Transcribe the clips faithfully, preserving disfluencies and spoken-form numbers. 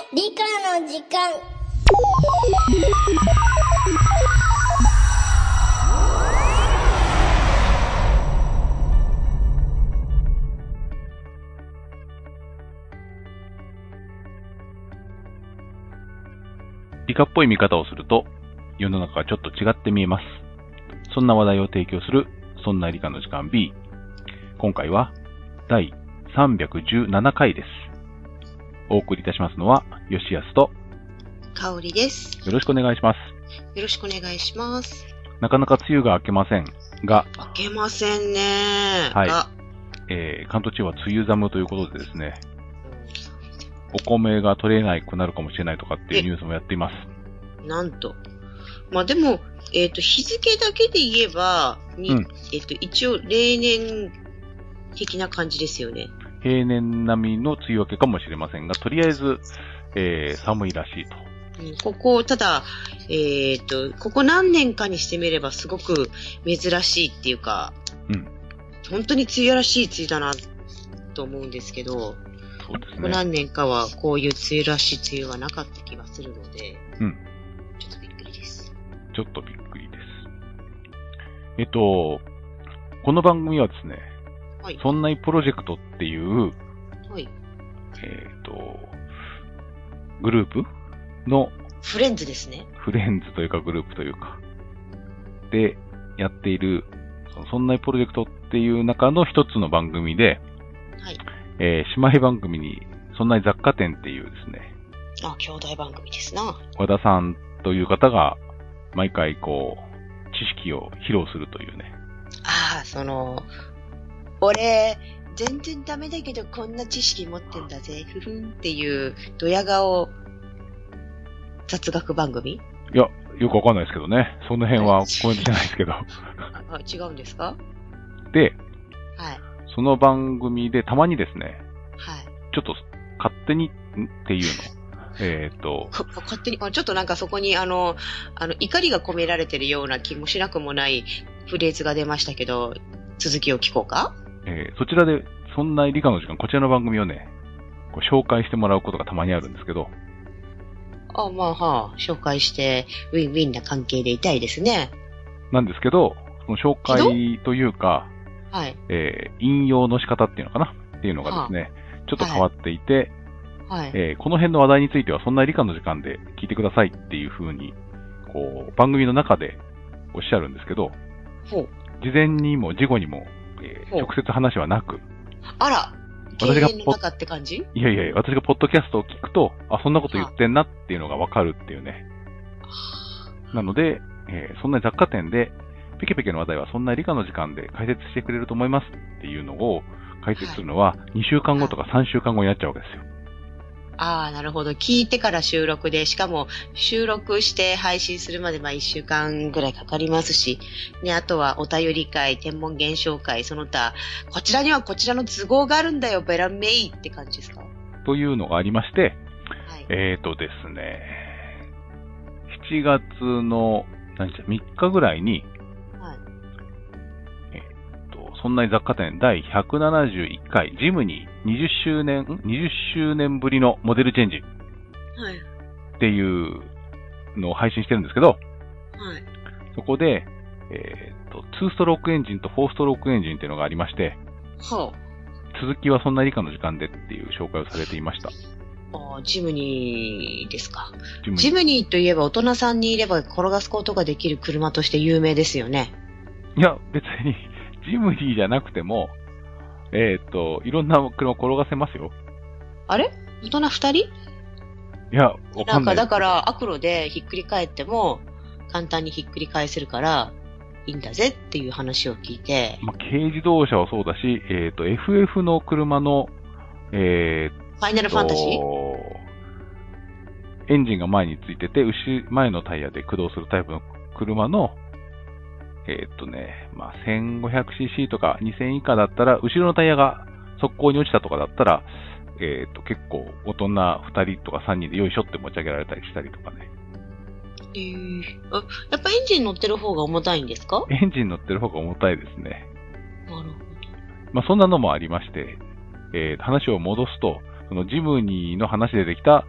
理科の時間。 理科っぽい見方をすると世の中がちょっと違って見えます。そんな話題を提供するそんな理科の時間 B。今回はだいさんびゃくじゅうななかいです。お送りいたしますのは吉安と香りです。 よろしくお願いします。 よろしくお願いします。 なかなか梅雨が明けませんが、 明けませんね。 はい。えー、関東地方は梅雨寒ということでですね、お米が取れなくなるかもしれないとかっていうニュースもやっています。 なんと。まあでも、えっと、日付だけで言えば、にうん、えっと、一応例年的な感じですよね。 平年並みの梅雨明けかもしれませんが、とりあえず、えー、寒いらしいと。 うん、ここ、ただ、えっと、ここ何年かにしてみればすごく珍しいっていうか、うん、本当に梅雨らしい梅雨だなと思うんですけど、 そうですね、 ここ何年かはこういう梅雨らしい梅雨はなかった気がするので、うん、ちょっとびっくりです。 ちょっとびっくりです。えっと、この番組はですね、はい、そんないプロジェクトっていう、はい、えっと、グループの、 フレンズですね。 フレンズというかグループというか、でやっている、そんないプロジェクトっていう中の一つの番組で、はい、えー、姉妹番組に、そんな雑貨店っていうですね。 あ、兄弟番組ですな。 和田さんという方が、毎回こう、知識を披露するというね。 ああ、その、俺、全然ダメだけどこんな知識持ってんだぜ、ふふんっていう、ドヤ顔、雑学番組？ いや、よくわかんないですけどね。その辺はコメントじゃないですけど。 あ、違うんですか？ で、 はい。 その番組でたまにですね、 はい。 ちょっと勝手にっていうの、えっと、 勝手に、ちょっとなんかそこにあの、あの、怒りが込められてるような気もしなくもないフレーズが出ましたけど、続きを聞こうか？ えー、そちらで、そんな理科の時間、こちらの番組をね、こう紹介してもらうことがたまにあるんですけど、 あ、まあ、はあ、紹介して、ウィンウィンな関係でいたいですね。 なんですけど、その紹介というか、 はい。 えー、引用の仕方っていうのかなっていうのがですね、はあ、ちょっと変わっていて、はい、えー、この辺の話題についてはそんな理科の時間で聞いてくださいっていう風に、こう、番組の中でおっしゃるんですけど、 ほう。 事前にも事後にも、えー、直接話はなく、 あら、私がの中って感じ？ いやいや、私がポッドキャストを聞くと、あ、そんなこと言ってんなっていうのがわかるっていうね。なので、えー、そんな雑貨店で、ペケペケの話題はそんな理科の時間で解説してくれると思いますっていうのを解説するのはにしゅうかんごとかさんしゅうかんごになっちゃうわけですよ。 ああ、なるほど。聞いてから収録で、しかも収録して配信するまでまあいっしゅうかんぐらいかかりますし、ね、あとはお便り会、天文現象会、その他、こちらにはこちらの都合があるんだよ、ベラメイって感じですか？ というのがありまして、はい、えーとですね、しちがつの何日みっかぐらいに、そんなに雑貨店だいひゃくななじゅういっかいジムニーにじゅっしゅうねん、にじゅっしゅうねんぶりのモデルチェンジっていうのを配信してるんですけど、はい、そこで、えーと、にストロークエンジンとよんストロークエンジンっていうのがありまして、はあ、続きはそんな理科の時間でっていう紹介をされていました。 ああ、ジムニーですか。ジムニー。ジムニーといえば大人さんにいれば転がすことができる車として有名ですよね。 いや、別にジムニーじゃなくても、えっと、いろんな車転がせますよ。 あれ？大人二人？いや、わかんない。 なんかだからアクロでひっくり返っても簡単にひっくり返せるからいいんだぜっていう話を聞いて。 まあ、軽自動車はそうだし、えっと、エフエフ の車の、えー、 ファイナルファンタジー？ エンジンが前についてて、後前のタイヤで駆動するタイプの車のえー、っとね、まあ、せんごひゃくシーシー とかにせん以下だったら、後ろのタイヤが側溝に落ちたとかだったら、えー、っと、結構大人ふたりとかさんにんでよいしょって持ち上げられたりしたりとかね。 えー、あ、やっぱエンジン乗ってる方が重たいんですか？ エンジン乗ってる方が重たいですね。 なるほど。 まあ、そんなのもありまして、えー、話を戻すと、そのジムニーの話でできた、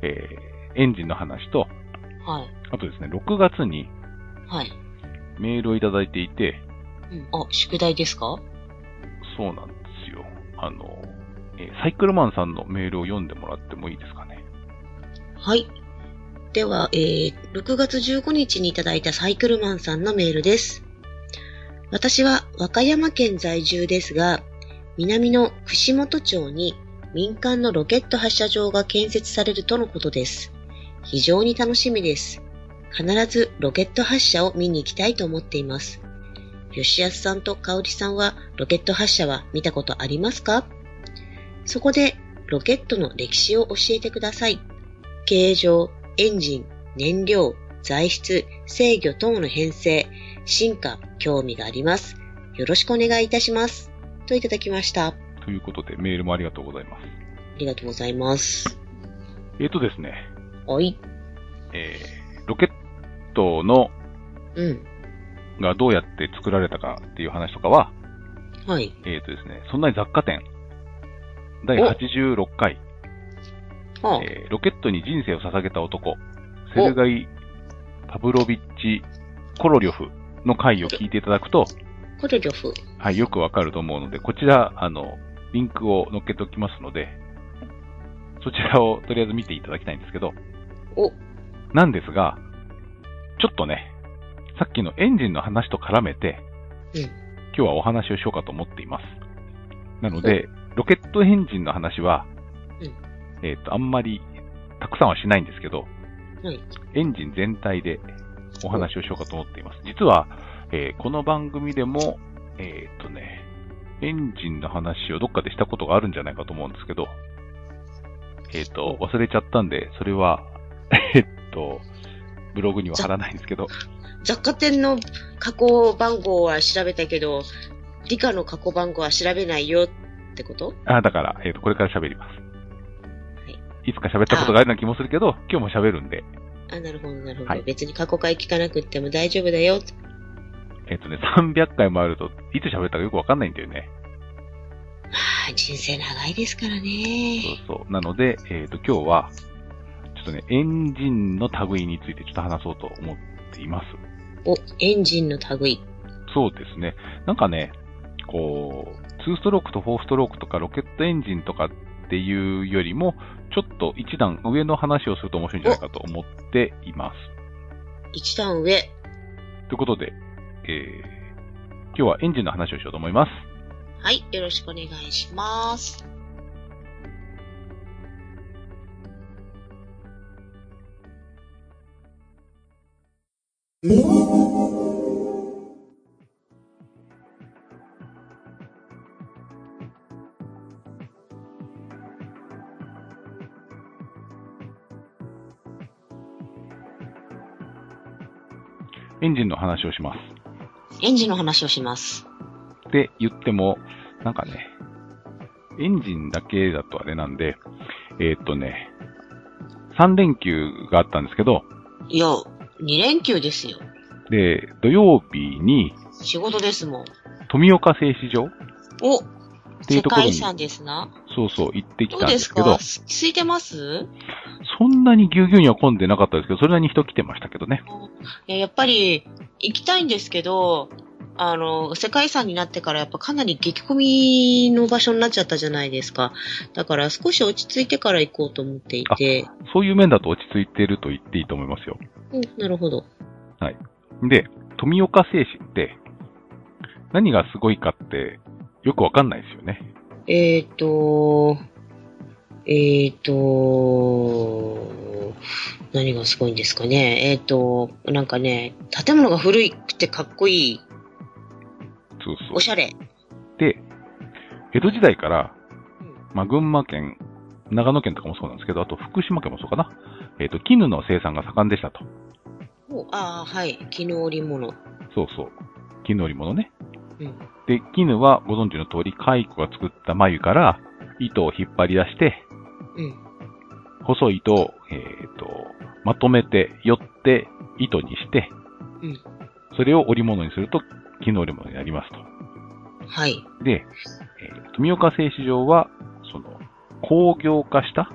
えー、エンジンの話と、 はい。 あとですね、ろくがつに、 はい。 メールをいただいていて、 うん、あ、宿題ですか？ そうなんですよ。あの、えー、サイクルマンさんのメールを読んでもらってもいいですかね。 はい。では、えー、ろくがつじゅうごにちにいただいたサイクルマンさんのメールです。私は和歌山県在住ですが、南の串本町に民間のロケット発射場が建設されるとのことです。非常に楽しみです。必ずロケット発射を見に行きたいと思っています。吉安さんと香織さんはロケット発射は見たことありますか？そこでロケットの歴史を教えてください。形状、エンジン、燃料、材質、制御等の編成、進化、興味があります。よろしくお願いいたします。といただきました。 ということで、メールもありがとうございます。 ありがとうございます。 えーとですね。 はい。 えー、ロケットの、 うん。 がどうやって作られたかっていう話とかは、 はい。 えーとですね、そんなに雑貨店、だいはちじゅうろっかい、 はあえー、ロケットに人生を捧げた男、セルガイ・パブロビッチ・コロリョフの回を聞いていただくと、 コロリョフ。 はい、よくわかると思うので、こちら、あの、リンクを載っけておきますので、そちらをとりあえず見ていただきたいんですけど、 お。 なんですが、ちょっとね、さっきのエンジンの話と絡めて、 うん、 今日はお話をしようかと思っています。なので、ロケットエンジンの話は、 うん、 えっと、あんまりたくさんはしないんですけど、 はい、 エンジン全体でお話をしようかと思っています。実は、えー、この番組でも、えっとね、エンジンの話をどっかでしたことがあるんじゃないかと思うんですけど、えっと、忘れちゃったんで、それは、えっと、ブログには貼らないんですけど。 雑貨店の加工番号は調べたけど、理科の加工番号は調べないよってこと？ あ、だから、えっと、これから喋ります。はい。いつか喋ったことがあるような気もするけど、今日も喋るんで。 あ、なるほど、なるほど。 はい、 別に過去回聞かなくても大丈夫だよ。 えっとね、さんびゃっかいもあると、いつ喋ったかよくわかんないんだよね。 まあ、人生長いですからね。 そうそう。なので、えっと、今日は、ちょっとね、エンジンの類についてちょっと話そうと思っています。 お、エンジンの類。 そうですね。なんかね、こう、ツーストロークとフォーストロークとかロケットエンジンとかっていうよりも、ちょっと一段上の話をすると面白いんじゃないかと思っています。 一段上。 ということで、えー、今日はエンジンの話をしようと思います。 はい、よろしくお願いします。 エンジンの話をします。 エンジンの話をします。 って言っても、なんかね、エンジンだけだとあれなんで、えー、っとね、さんれんきゅうがあったんですけど、 いや、にれんきゅうですよ。 で、土曜日に、 仕事ですもん。 富岡製糸場お、 っていうところに、 世界遺産ですな。 そうそう、行ってきたんですけど。どうですか？空いてます？ そんなにぎゅうぎゅうには混んでなかったですけど、それなりに人来てましたけどね。 いや、やっぱり、行きたいんですけど、あの、世界遺産になってからやっぱかなり激混みの場所になっちゃったじゃないですか。だから少し落ち着いてから行こうと思っていて。 そういう面だと落ち着いてると言っていいと思いますよ。 うん、なるほど。 はい。で、富岡製糸って、何がすごいかって、よくわかんないですよね。 えっと、えっと、何がすごいんですかね。えっと、なんかね、建物が古くてかっこいい。 そうそう。 おしゃれ。 で、江戸時代から、まあ、群馬県、長野県とかもそうなんですけど、あと福島県もそうかな。えっと、絹の生産が盛んでしたと。 お、ああ、はい。絹織物。 そうそう。絹織物ね。 うん。 で、絹はご存知の通り、蚕が作った繭から糸を引っ張り出して、 うん。 細い糸を、えっと、まとめて、よって糸にして、 うん。 それを織物にすると、絹織物になりますと。 はい。 で、えー、富岡製糸場は、その、工業化した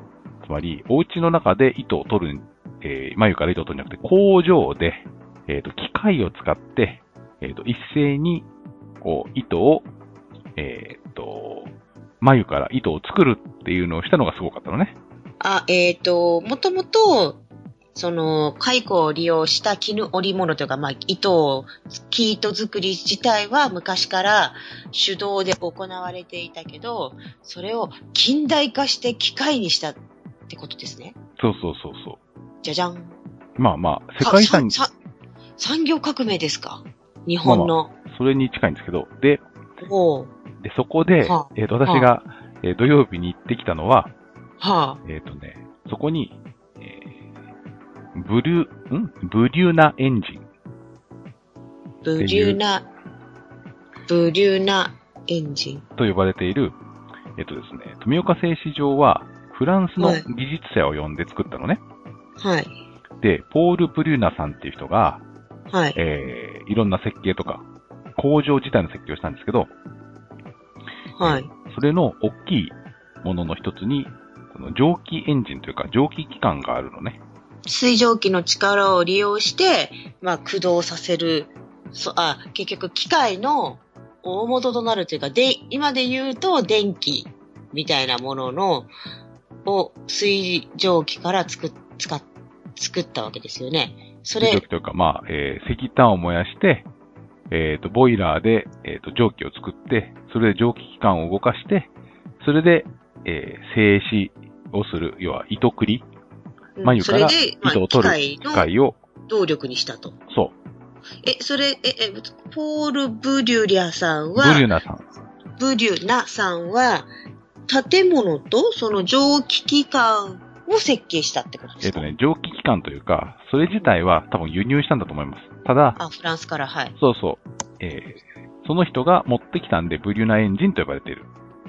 つまり、お家の中で糸を取る、えー、眉から糸を取るんじゃなくて、工場で、えっと、機械を使って、えっと、一斉に、こう、糸を、えっと、眉から糸を作るっていうのをしたのがすごかったのね。 あ、えっと、もともと、その、蚕を利用した絹織物というか、まあ、糸を、生糸作り自体は昔から手動で行われていたけど、それを近代化して機械にしたってことですね。 そうそうそうそう。 じゃじゃん。 まあまあ、世界遺産に。 産業革命ですか？日本の。 まあまあ、それに近いんですけど、で、 おでそこで、はあ、えっ、ー、と、私が、はあえー、土曜日に行ってきたのは、 はあ、 えっ、ー、とね、そこに、えー、ブリュ、んブリュナエンジン。 ブリュナ、ブリュナエンジン。 と呼ばれている、えっ、ー、とですね、富岡製糸場は、フランスの技術者を呼んで作ったのね。 はい。 で、ポール・ブリュナさんっていう人が、 はい。 えー、いろんな設計とか、工場自体の設計をしたんですけど、 はい。 それの大きいものの一つに、この蒸気エンジンというか蒸気機関があるのね。 水蒸気の力を利用して、まあ、駆動させる、そあ、結局機械の大元となるというか、で、今で言うと電気みたいなものの、を水蒸気から作っ、使っ、作ったわけですよね。それ。 水蒸気というか、まあ、えー、石炭を燃やして、えっ、ー、と、ボイラーで、えっ、ー、と、蒸気を作って、それで蒸気機関を動かして、それで、えー、静止をする、要は糸繰り、眉から糸を取る機械を、 動力にしたと。 そう。 え、それ、え、え、ポール・ブリュリャさんは、 ブリュナさん。 ブリュナさんは、建物とその蒸気機関を設計したってことですか？ えっ、ー、とね、蒸気機関というか、それ自体は多分輸入したんだと思います。ただ、 あ、フランスから、はい。 そうそう。えー、その人が持ってきたんで、ブリュナエンジンと呼ばれている。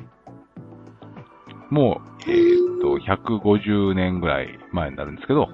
もう、えっ、ー、と、ひゃくごじゅうねんぐらい前になるんですけど、うん。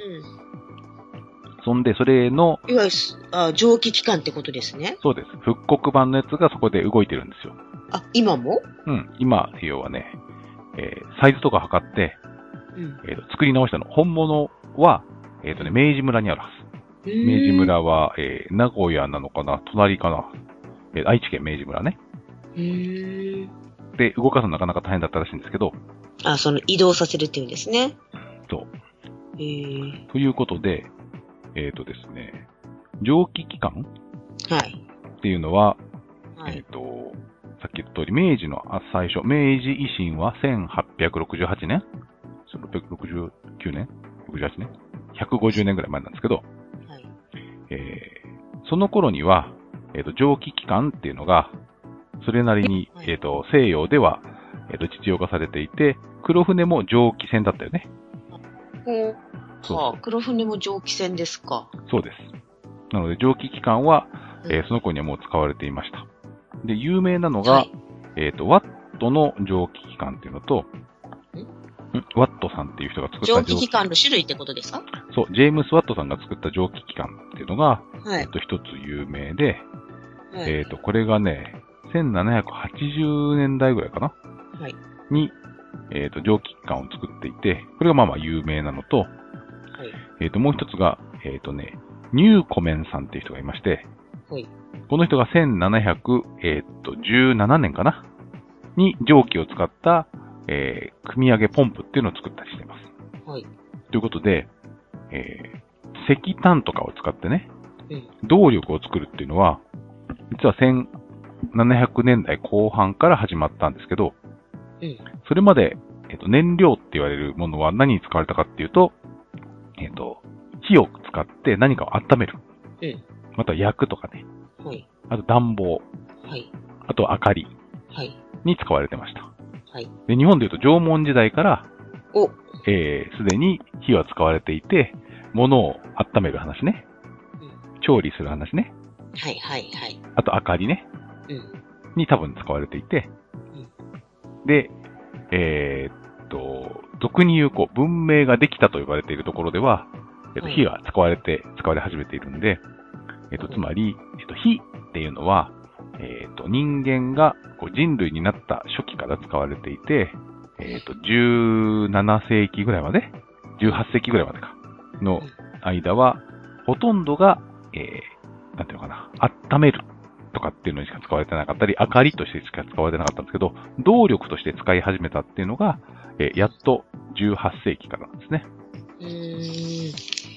そんで、それの、 いわゆる、あ、蒸気機関ってことですね。 そうです。復刻版のやつがそこで動いてるんですよ。 あ、今も？ うん。今、要はね、えー、サイズとか測って、うん、えーと、作り直したの。本物は、えっ、ー、とね、明治村にあるはず。明治村は、えー、名古屋なのかな隣かな、えー、愛知県明治村ね。 へー。 で、動かすのなかなか大変だったらしいんですけど。 あ、その移動させるっていうんですね。 そう。 へー。 ということで、えっ、ー、とですね、蒸気機関はい。 っていうのは、 はい、 えっ、ー、と、さっき言った通り、明治の最初、明治維新はせんはっぴゃくろくじゅうはちねんろっぴゃくろくじゅうきゅうねん ?ろくじゅうはちねん ?ひゃくごじゅうねんぐらい前なんですけど、はいえー、その頃には、えっ、ー、と、蒸気機関っていうのが、それなりに、はい、えっ、ー、と、西洋では、えっ、と、実用化されていて、黒船も蒸気船だったよね。 ほう。そうはあ、黒船も蒸気船ですか。 そうです。なので、蒸気機関は、えー、その頃にはもう使われていました。で、有名なのが、はい、えっ、と、ワットの蒸気機関っていうのと、ワットさんっていう人が作った蒸気機関の種類ってことですか？ そう、ジェームス・ワットさんが作った蒸気機関っていうのが、はい、えっと、一つ有名で、はい、えっと、これがね、せんななひゃくはちじゅうねんだいぐらいかな、はい、に、えっと、蒸気機関を作っていて、これがまあまあ有名なのと、はい、えっと、もう一つが、えっとね、ニューコメンさんっていう人がいまして、はい、この人がせんななひゃくじゅうななねんかなに蒸気を使った、えー、組み上げポンプっていうのを作ったりしています。はい。ということで、えー、石炭とかを使ってね、うん、動力を作るっていうのは、実はせんななひゃくねんだいこう半から始まったんですけど、うん、それまで、えーと、燃料って言われるものは何に使われたかっていうと、えっと、火を使って何かを温める。うん、または焼くとかね。はい。あと暖房。はい。あと明かり。はい。に使われてました。はい。で、日本で言うと縄文時代から、お、えー、すでに火は使われていて、物を温める話ね。うん。調理する話ね。 はいはいはい。 あと明かりね。うん。に多分使われていて。うん。で、えー、っと、俗に言う、こう、文明ができたと呼ばれているところでは、えっと、火が使われて、使われ始めているんで、えっと、つまり、えっと、火っていうのは、えっと、人間がこう人類になった初期から使われていて、 えっと、じゅうななせいきぐらいまで、じゅうはっせいきぐらいまでか、の間は、ほとんどが、えー、なんていうのかな、温めるとかっていうのにしか使われてなかったり、明かりとしてしか使われてなかったんですけど、動力として使い始めたっていうのが、えー、やっとじゅうはっせいきからなんですね。 うーん。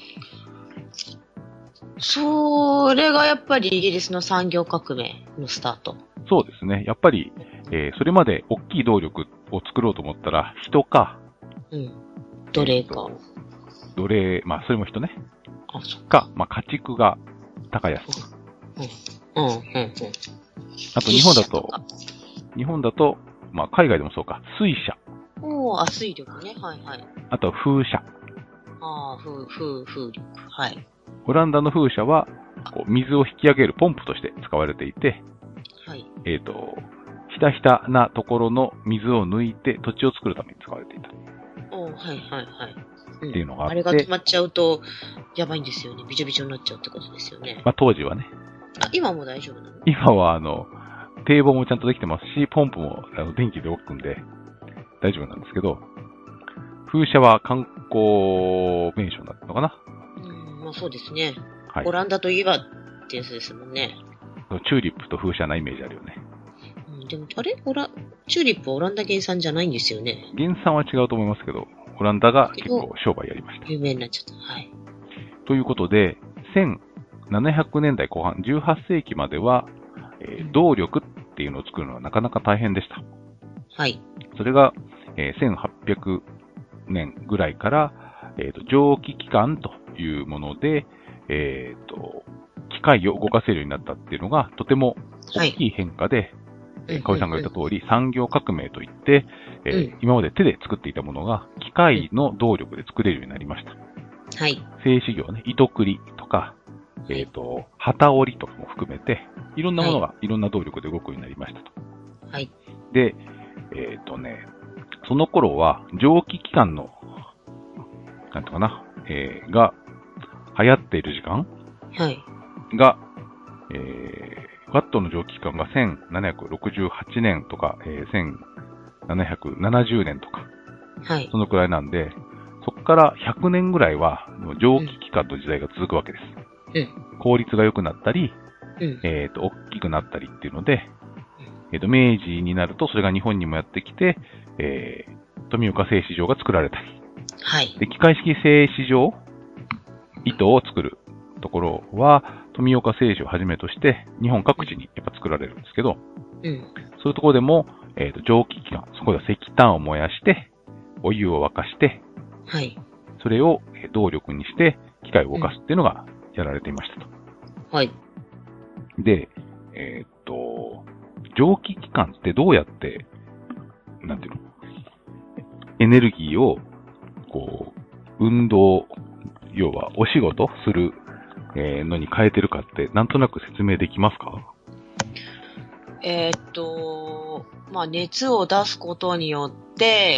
それがやっぱりイギリスの産業革命のスタート。 そうですね。やっぱり、えー、それまで大きい動力を作ろうと思ったら、人か、 うん。奴隷か。 奴隷、まあ、それも人ね。 あ、そっか、まあ、家畜が高安。 うん。うん、うん、うん。 あと、日本だと、日本だと、まあ、海外でもそうか、水車。 おー、あ、水力ね。はいはい。 あと、風車。 ああ、風、風、風力。はい。 オランダの風車は、こう水を引き上げるポンプとして使われていて、 はい。 えっと、ひたひたなところの水を抜いて土地を作るために使われていた。 おー、はいはいはい。 うん、っていうのがあって。 あれが止まっちゃうと、やばいんですよね。びちょびちょになっちゃうってことですよね。 まあ、当時はね。 あ、今も大丈夫なの？ 今は、あの、堤防もちゃんとできてますし、ポンプもあの電気で動くんで、大丈夫なんですけど、風車は観光名所になってるのかな？ うん、まあそうですね。 はい。 オランダといえばってやつですもんね。 チューリップと風車なイメージあるよね。 うん、でも、あれオラ、チューリップはオランダ原産じゃないんですよね。 原産は違うと思いますけど、オランダが結構商売やりました。 有名になっちゃった。はい。 ということで、せんななひゃくねんだいこう半、じゅうはっせいきまでは、えー、動力っていうのを作るのはなかなか大変でした。 はい。 それが、えー、せんはっぴゃくねんぐらいから、えーと、蒸気機関というもので、えーと、機械を動かせるようになったっていうのがとても大きい変化で、はい、かおりさんが言った通り、産業革命といって、えーうん、今まで手で作っていたものが機械の動力で作れるようになりました。 はい。 製糸業ね、糸繰りとか、えっと、旗織りとかも含めて、いろんなものがいろんな動力で動くようになりましたと。 はい。 で、えっとね、その頃は蒸気機関の、なんとかな、えー、が流行っている時間はい。 が、えー、ワットの蒸気機関がせんななひゃくろくじゅうはちねんとか、えー、せんななひゃくななじゅうねんとか、 はい。 そのくらいなんで、そこからひゃくねんぐらいは蒸気機関の時代が続くわけです。 うん、 効率が良くなったり、 うん、 えっと、大きくなったりっていうので、えっと、明治になるとそれが日本にもやってきて、えー、富岡製糸場が作られたり、 はい。 で、機械式製糸場、糸を作るところは、富岡製糸をはじめとして、日本各地にやっぱ作られるんですけど、 うん、 そういうところでも、えっと、蒸気機関、そこでは石炭を燃やして、お湯を沸かして、 はい。 それを動力にして、機械を動かすっていうのがやられていましたと。 はい。 で、えー、っと、蒸気機関ってどうやって、なんていうの、エネルギーを、こう、運動、要はお仕事する、えー、のに変えてるかって、なんとなく説明できますか？ えー、っと、まあ、熱を出すことによって、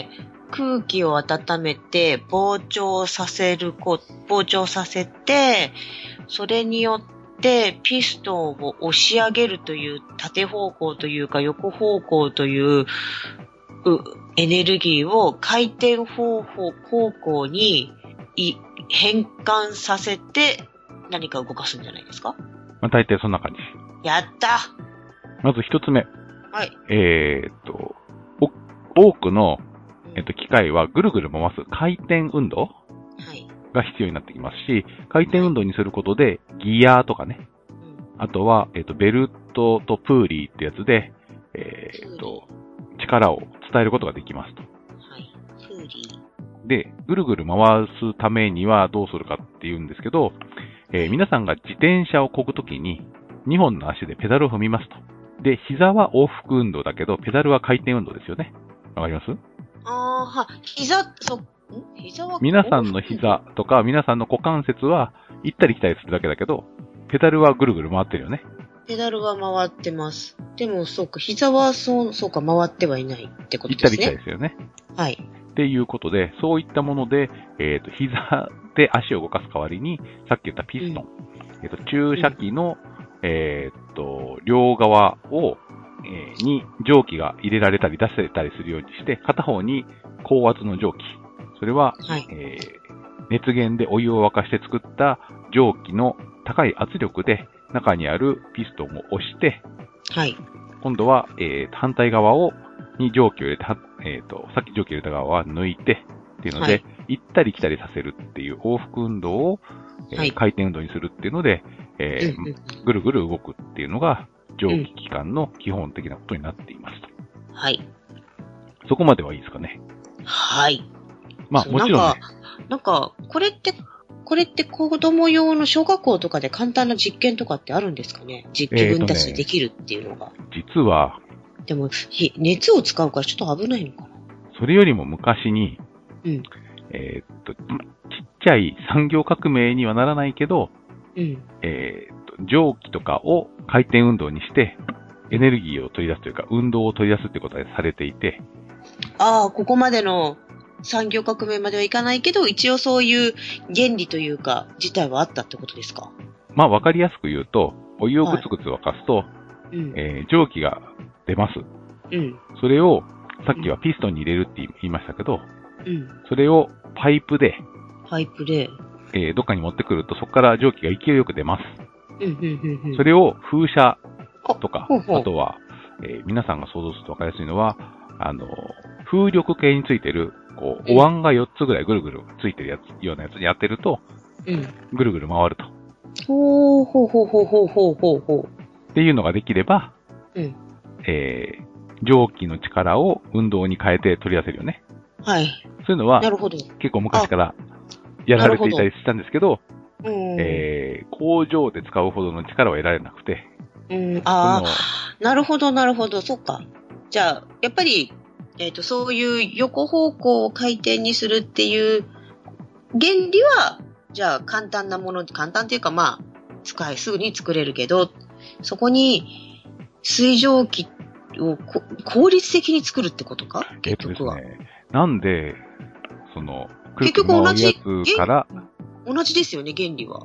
空気を温めて膨張させるこ、膨張させて、それによってピストンを押し上げるという縦方向というか横方向というエネルギーを回転方向方向に変換させて何か動かすんじゃないですか？ まあ、大体そんな感じ。 やったまず一つ目。 はい。 えー、っと、多くのえっと、機械はぐるぐる回す回転運動が必要になってきますし、回転運動にすることでギアとかね、あとは、えっと、ベルトとプーリーってやつで、えー、っと、力を伝えることができますと。 はい。プーリー。で、ぐるぐる回すためにはどうするかっていうんですけど、えー、皆さんが自転車を漕ぐときににほんの足でペダルを踏みますと。で、膝は往復運動だけど、ペダルは回転運動ですよね。わかります？ ああ、は、膝、そ、ん膝は皆さんの膝とか、皆さんの股関節は行ったり来たりするだけだけど、ペダルはぐるぐる回ってるよね。 ペダルは回ってます。でも、そうか、膝はそう、そうか、回ってはいないってことですね。 行ったり来たりですよね。 はい。 っていうことで、そういったもので、えっと、膝で足を動かす代わりに、さっき言ったピストン、うん、えっと、注射器の、うん、えっと、両側を、 えー、に蒸気が入れられたり出せたりするようにして、片方に高圧の蒸気。それは、はい、えー、熱源でお湯を沸かして作った蒸気の高い圧力で中にあるピストンを押して、 はい、 今度は、えー、反対側をに蒸気を入れて、えっと、さっき蒸気を入れた側は抜いて、っていうので、はい、行ったり来たりさせるっていう往復運動を、えーはい、回転運動にするっていうので、えーうんうん、ぐるぐる動くっていうのが蒸気機関の基本的なことになっていますと。 はい。 そこまではいいですかね。 はい。 まあもちろん、ね、 なんか、なんか、これって、これって子供用の小学校とかで簡単な実験とかってあるんですかね？自分たちでできるっていうのが。 えーね、実は、 でも、熱を使うからちょっと危ないのかな？ それよりも昔に、 うん、 えー、っと、ちっちゃい産業革命にはならないけど、 うん、 えー、っと、蒸気とかを回転運動にして、エネルギーを取り出すというか、運動を取り出すってことがされていて。 ああ、ここまでの産業革命まではいかないけど、一応そういう原理というか、自体はあったってことですか？ まあ、わかりやすく言うと、お湯をぐつぐつ沸かすと、はいうんえー、蒸気が出ます。 うん。 それを、さっきはピストンに入れるって言いましたけど、 うん。 それをパイプで、 パイプで、 えー、どっかに持ってくると、そこから蒸気が勢いよく出ます。 うんうんうんうん、 それを風車とか、 ほうほうあとは、えー、皆さんが想像するとわかりやすいのは、あの、風力計についてる、こう、お椀がよっつぐらいぐるぐるついてるやつ、ようなやつにやってると、 うん。 ぐるぐる回ると。 ほうほうほうほうほうほうほうほう。っていうのができれば、 うん。 えー、蒸気の力を運動に変えて取り出せるよね。 はい。 そういうのは、 なるほど。 結構昔からやられていたりしたんですけど、 どうんえー、工場で使うほどの力は得られなくて。 うん、ああ、なるほど、なるほど、そっか。じゃあ、やっぱり、えっと、そういう横方向を回転にするっていう原理は、じゃあ簡単なもの、簡単っていうかまあ、使いすぐに作れるけど、そこに水蒸気をこ効率的に作るってことか？結局は。 えっとですね、なんで、その、 結局同じ、 から、 同じですよね、原理は。 うん、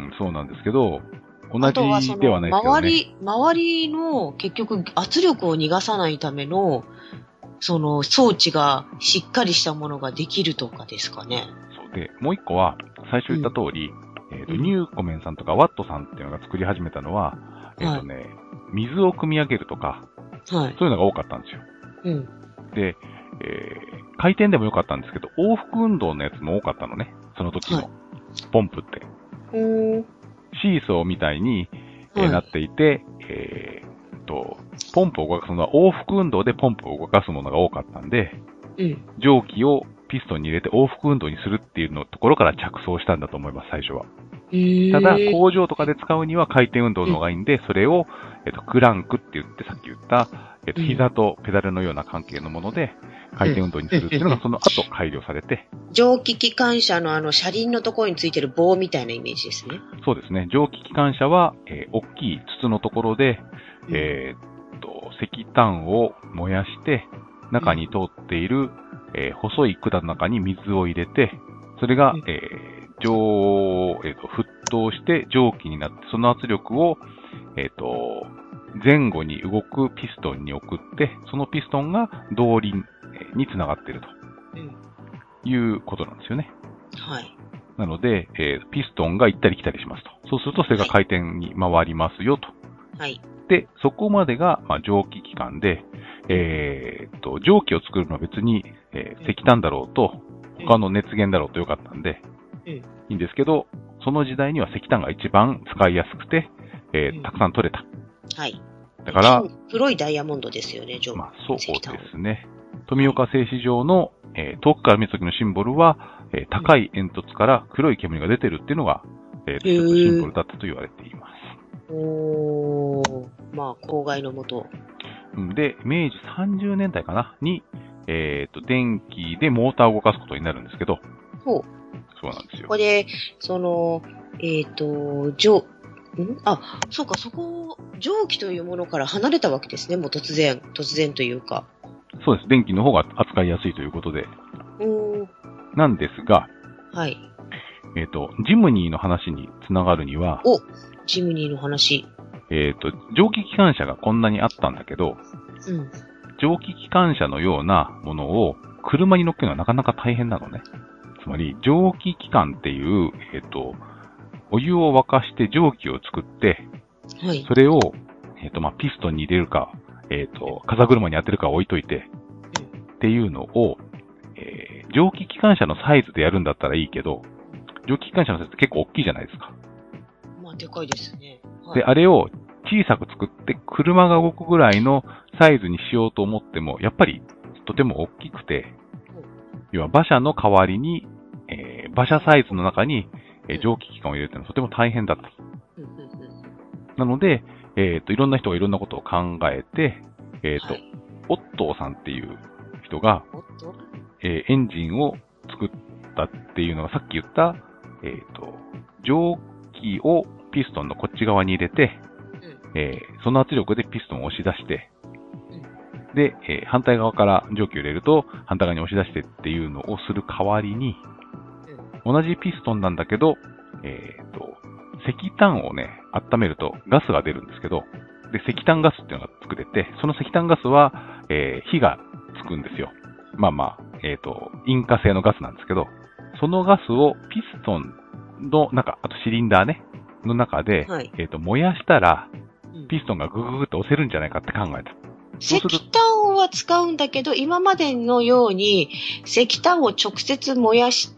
そうなんですけど、同じではないですけどね。 周り、周りの結局圧力を逃がさないための、その装置がしっかりしたものができるとかですかね。 そうで、もう一個は、最初言った通り、うん、えっと、ニューコメンさんとかワットさんっていうのが作り始めたのは、えっとね、はい、水を汲み上げるとか、はい、そういうのが多かったんですよ。 うん、 で、えー、回転でもよかったんですけど、往復運動のやつも多かったのね。その時の、はい、ポンプって。シーソーみたいに、えーはい、なっていて、えー、と、ポンプを動かすのは往復運動でポンプを動かすものが多かったんで、 うん、 蒸気をピストンに入れて往復運動にするっていうのところから着想したんだと思います、最初は。ただ、工場とかで使うには回転運動の方がいいんで、それを、えっと、クランクって言って、さっき言った、えっと、膝とペダルのような関係のもので、回転運動にするっていうのが、その後改良されて。 蒸気機関車のあの、車輪のところについてる棒みたいなイメージですね。 そうですね。蒸気機関車は、えー、大きい筒のところで、えー、っと、石炭を燃やして、中に通っている、えー、細い管の中に水を入れて、それが、えー、蒸、えー、と沸騰して蒸気になって、その圧力を、えー、と前後に動くピストンに送って、そのピストンが動輪につながっていると、うん、いうことなんですよね。 はい。 なので、えー、ピストンが行ったり来たりしますと。そうすると、それが回転に回りますよと。 はい。 で、そこまでが、まあ、蒸気機関で、えー、と、蒸気を作るのは別に、えー、石炭だろうと、他の熱源だろうとよかったんで、うん、いいんですけど、その時代には石炭が一番使いやすくて、えーうん、たくさん取れた。 はい。 だから、 黒いダイヤモンドですよね、蒸気。 まあ、そうですね。富岡製糸場の、えー、遠くから見た時のシンボルは、えー、高い煙突から黒い煙が出てるっていうのが、えー、ちょっとシンボルだったと言われています。 おー、まあ、公害のもと。 で、明治さんじゅうねんだいかなに、えっと、電気でモーターを動かすことになるんですけど。 ほう。 そうなんですよ。 ここで、その、えっと、蒸、んあ、そうか、そこ、蒸気というものから離れたわけですね、もう突然、突然というか。 そうです。電気の方が扱いやすいということで。 うん。 なんですが、 はい。 えっと、ジムニーの話につながるには、 お、ジムニーの話。 えっと、蒸気機関車がこんなにあったんだけど、うん、蒸気機関車のようなものを車に乗っけるのはなかなか大変なのね。つまり、蒸気機関っていう、えっと、お湯を沸かして蒸気を作って、はい、それを、えっと、まあ、ピストンに入れるか、えっと、風車に当てるか置いといて、うん、っていうのを、えー、蒸気機関車のサイズでやるんだったらいいけど、蒸気機関車のサイズって結構大きいじゃないですか。 まあ、でかいですね。 はい、で、あれを小さく作って、車が動くぐらいのサイズにしようと思っても、やっぱりとても大きくて、うん、要は馬車の代わりに、えー、馬車サイズの中に、えー、蒸気機関を入れるのはとても大変だった。うんうんうん、なので、えっと、いろんな人がいろんなことを考えて、えっと、はい、オットーさんっていう人が、えー、エンジンを作ったっていうのがさっき言った、えっと、蒸気をピストンのこっち側に入れて、うん、えー、その圧力でピストンを押し出して、うん、で、えー、反対側から蒸気を入れると、反対側に押し出してっていうのをする代わりに、うん、同じピストンなんだけど、えっと、石炭をね、温めるとガスが出るんですけど、で、石炭ガスっていうのが作れて、その石炭ガスは、えー、火がつくんですよ。まあまあ、えっと、引火性のガスなんですけど、そのガスをピストンの中、あとシリンダーね、の中で、はい、えっと、燃やしたら、ピストンがグググッと押せるんじゃないかって考えた。 石炭は使うんだけど、今までのように、石炭を直接燃やして、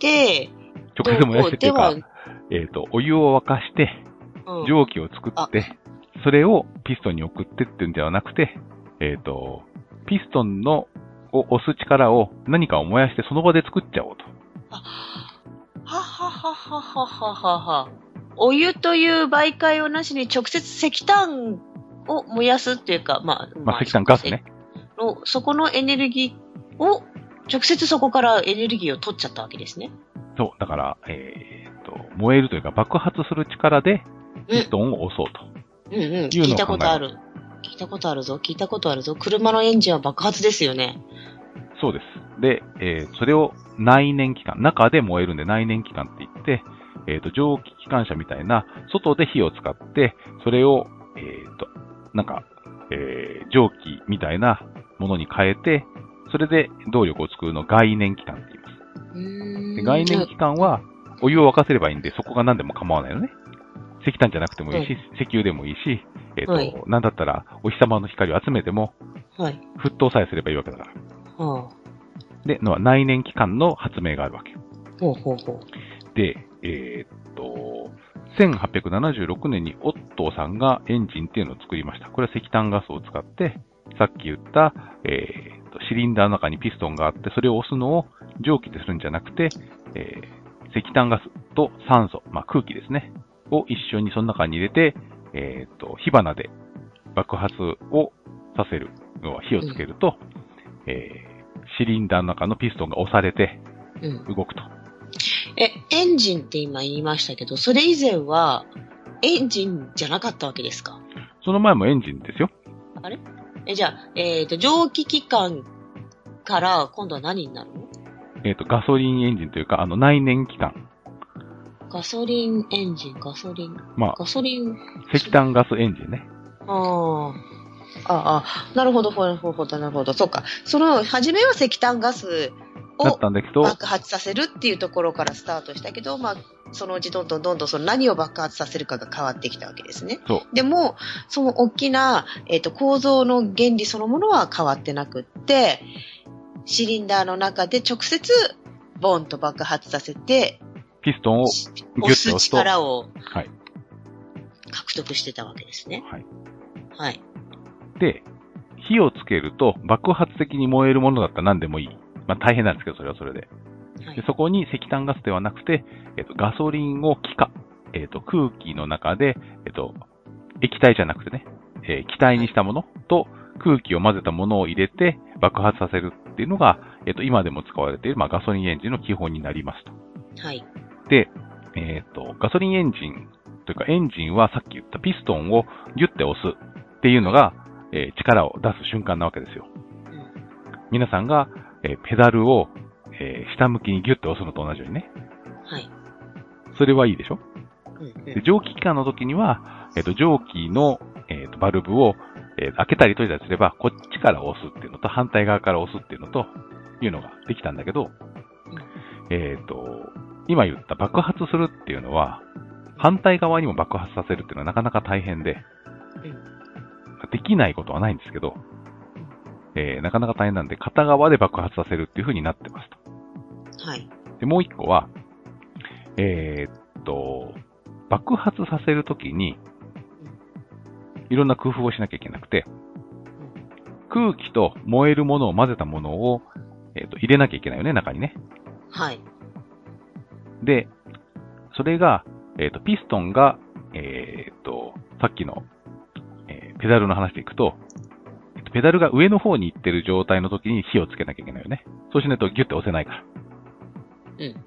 直接燃やしてっていうか、えっと、お湯を沸かして、蒸気を作って、うん、それをピストンに送ってっていうんではなくて、えっと、ピストンのを押す力を何かを燃やしてその場で作っちゃおうと。 あはははははははは。お湯という媒介をなしに直接石炭を燃やすっていうか、まあ、 まあ、石炭ガスね。 の、そこのエネルギーを、直接そこからエネルギーを取っちゃったわけですね。 そう、だから、えー、っと、燃えるというか爆発する力でピストンを押そうと。 うん、うん、うん。聞いたことある。聞いたことあるぞ。聞いたことあるぞ。車のエンジンは爆発ですよね。 そうです。で、えー、それを内燃機関、中で燃えるんで内燃機関って言って、えっと、蒸気機関車みたいな、外で火を使って、それを、えっと、なんか、えー、蒸気みたいなものに変えて、それで動力を作るのを外燃機関って言います。うーんで外燃機関は、お湯を沸かせればいいんで、そこが何でも構わないのね。石炭じゃなくてもいいし、うん、石油でもいいし、えっと、はい、なんだったら、お日様の光を集めても、はい、沸騰さえすればいいわけだから。はあ、で、のは内燃機関の発明があるわけ。ほうほうほう。で、えー、っと、せんはっぴゃくななじゅうろくねんにオットーさんがエンジンっていうのを作りました。これは石炭ガスを使って、さっき言った、えー、っとシリンダーの中にピストンがあって、それを押すのを蒸気でするんじゃなくて、えー、石炭ガスと酸素、まあ空気ですね、を一緒にその中に入れて、えー、っと、火花で爆発をさせる、要は火をつけると、うん、えー、シリンダーの中のピストンが押されて動くと。うんえ、エンジンって今言いましたけど、それ以前はエンジンじゃなかったわけですか？ その前もエンジンですよ。 あれ？え、じゃあ、えっと、蒸気機関から今度は何になるの？ えっと、ガソリンエンジンというか、あの、内燃機関。 ガソリンエンジン、ガソリン。まあ、ガソリン。 石炭ガスエンジンね。 ああ。ああ、なるほど、なるほど、なるほど。そうか。その、初めは石炭ガスを爆発させるっていうところからスタートしたけど、まあ、そのうちどんどんどんどんその何を爆発させるかが変わってきたわけですね。そうでも、その大きな、えっと、構造の原理そのものは変わってなくって、シリンダーの中で直接、ボンと爆発させて、 ピストンをギュッと押すと。押す力を獲得してたわけですね。はい。はい。 で、火をつけると爆発的に燃えるものだったら何でもいい。まあ大変なんですけど、それはそれで。はい、でそこに石炭ガスではなくて、えっと、ガソリンを気化、えっと、空気の中で、えっと、液体じゃなくてね、えー、気体にしたものと空気を混ぜたものを入れて爆発させるっていうのが、えっと、今でも使われている、まあ、ガソリンエンジンの基本になりますと。はい。で、えっと、ガソリンエンジンというか、エンジンはさっき言ったピストンをギュッて押すっていうのが、えー、力を出す瞬間なわけですよ。うん、皆さんが、えー、ペダルを、えー、下向きにギュッて押すのと同じようにね。はい。それはいいでしょ、うんうん、で蒸気機関の時には、えっと、蒸気の、 えーと、バルブを、えー、開けたり閉じたりすれば、こっちから押すっていうのと、反対側から押すっていうのと、いうのができたんだけど、えっと、今言った爆発するっていうのは、反対側にも爆発させるっていうのはなかなか大変で、できないことはないんですけど、えー、なかなか大変なんで、片側で爆発させるっていう風になってますと。 はい。 で、もう一個は、えー、っと、爆発させるときに、いろんな工夫をしなきゃいけなくて、空気と燃えるものを混ぜたものを、えー、っと入れなきゃいけないよね、中にね。 はい。 で、それが、えっと、ピストンが、えっと、さっきの、えーペダルの話でいくと、えっとペダルが上の方に行ってる状態の時に火をつけなきゃいけないよね。そうしないとギュッて押せないから。 うん、うん、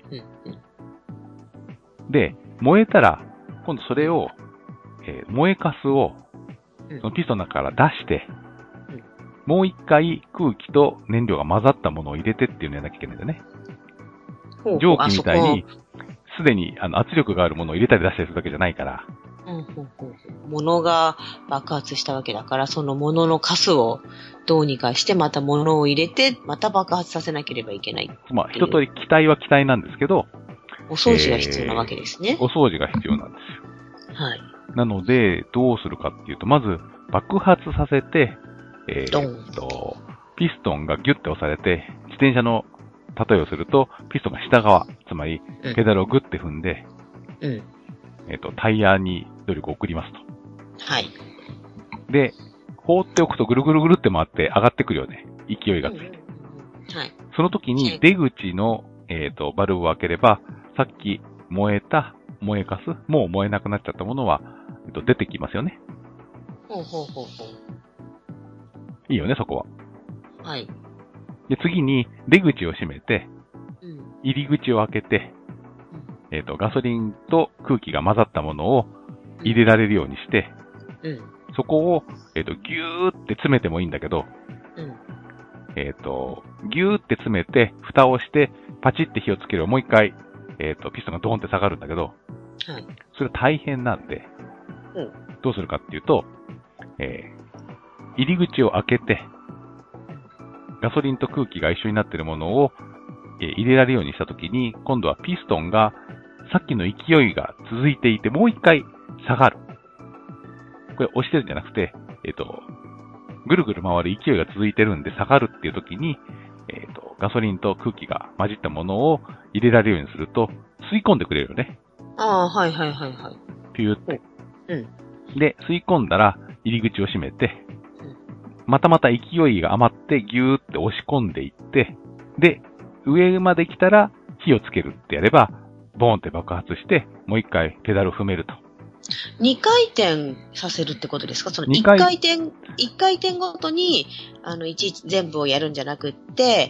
うん。 で、燃えたら、今度それを、えー燃えかすを、 うんそのピストンの中から出して、もう一回空気と燃料が混ざったものを入れてっていうのをやらなきゃいけないんだよね。 ほうほう蒸気みたいにあ、 すでにあの圧力があるものを入れたり出したりするだけじゃないから、 そこうんほうほうほう物が爆発したわけだから、その物のカスをどうにかして、また物を入れて、また爆発させなければいけない。 まあ、一通り気体は気体なんですけど、 お掃除が必要なわけですね。 お掃除が必要なんですよ。 はい。 なので、どうするかっていうと、まず、爆発させて、えドンーっと、ピストンがギュッて押されて、自転車の例えをすると、ピストンが下側、つまり、 うんペダルをグッて踏んで、 うん。 えーっと、タイヤに動力を送りますと。 はい。 で、放っておくとぐるぐるぐるって回って上がってくるよね。勢いがついて。 うんうんうんはい。 その時に出口の、えーっと、バルブを開ければ、さっき燃えた燃えかす、もう燃えなくなっちゃったものは、えっと、出てきますよね。 ほうほうほうほいいよね、そこは。 う。はい。 で、次に出口を閉めて、 うん。 入り口を開けて、えっと、ガソリンと空気が混ざったものを入れられるようにして、 うん。 そこを、えっと、ギューって詰めてもいいんだけど、 うん。 えっと、ギューって詰めて、蓋をして、パチって火をつける。もう一回、えっと、ピストンがドーンって下がるんだけど、 はい。 それは大変なんで、 うんどうするかっていうと、えー、入り口を開けて、ガソリンと空気が一緒になっているものを、えー入れられるようにしたときに、今度はピストンがさっきの勢いが続いていて、もう一回下がる。これ押してるんじゃなくて、えっ、と、ぐるぐる回る勢いが続いてるんで下がるっていうときに、えっ、と、ガソリンと空気が混じったものを入れられるようにすると、吸い込んでくれるよね。 ああ、はいはいはいはい。 ピューって。 うん。 で、吸い込んだら入り口を閉めて、またまた勢いが余ってギューって押し込んでいって、で、上まで来たら火をつけるってやれば、ボーンって爆発して、もう一回ペダルを踏めると。 二回転させるってことですか？その一二回回転、一回転ごとに、あの、いちいち全部をやるんじゃなくって、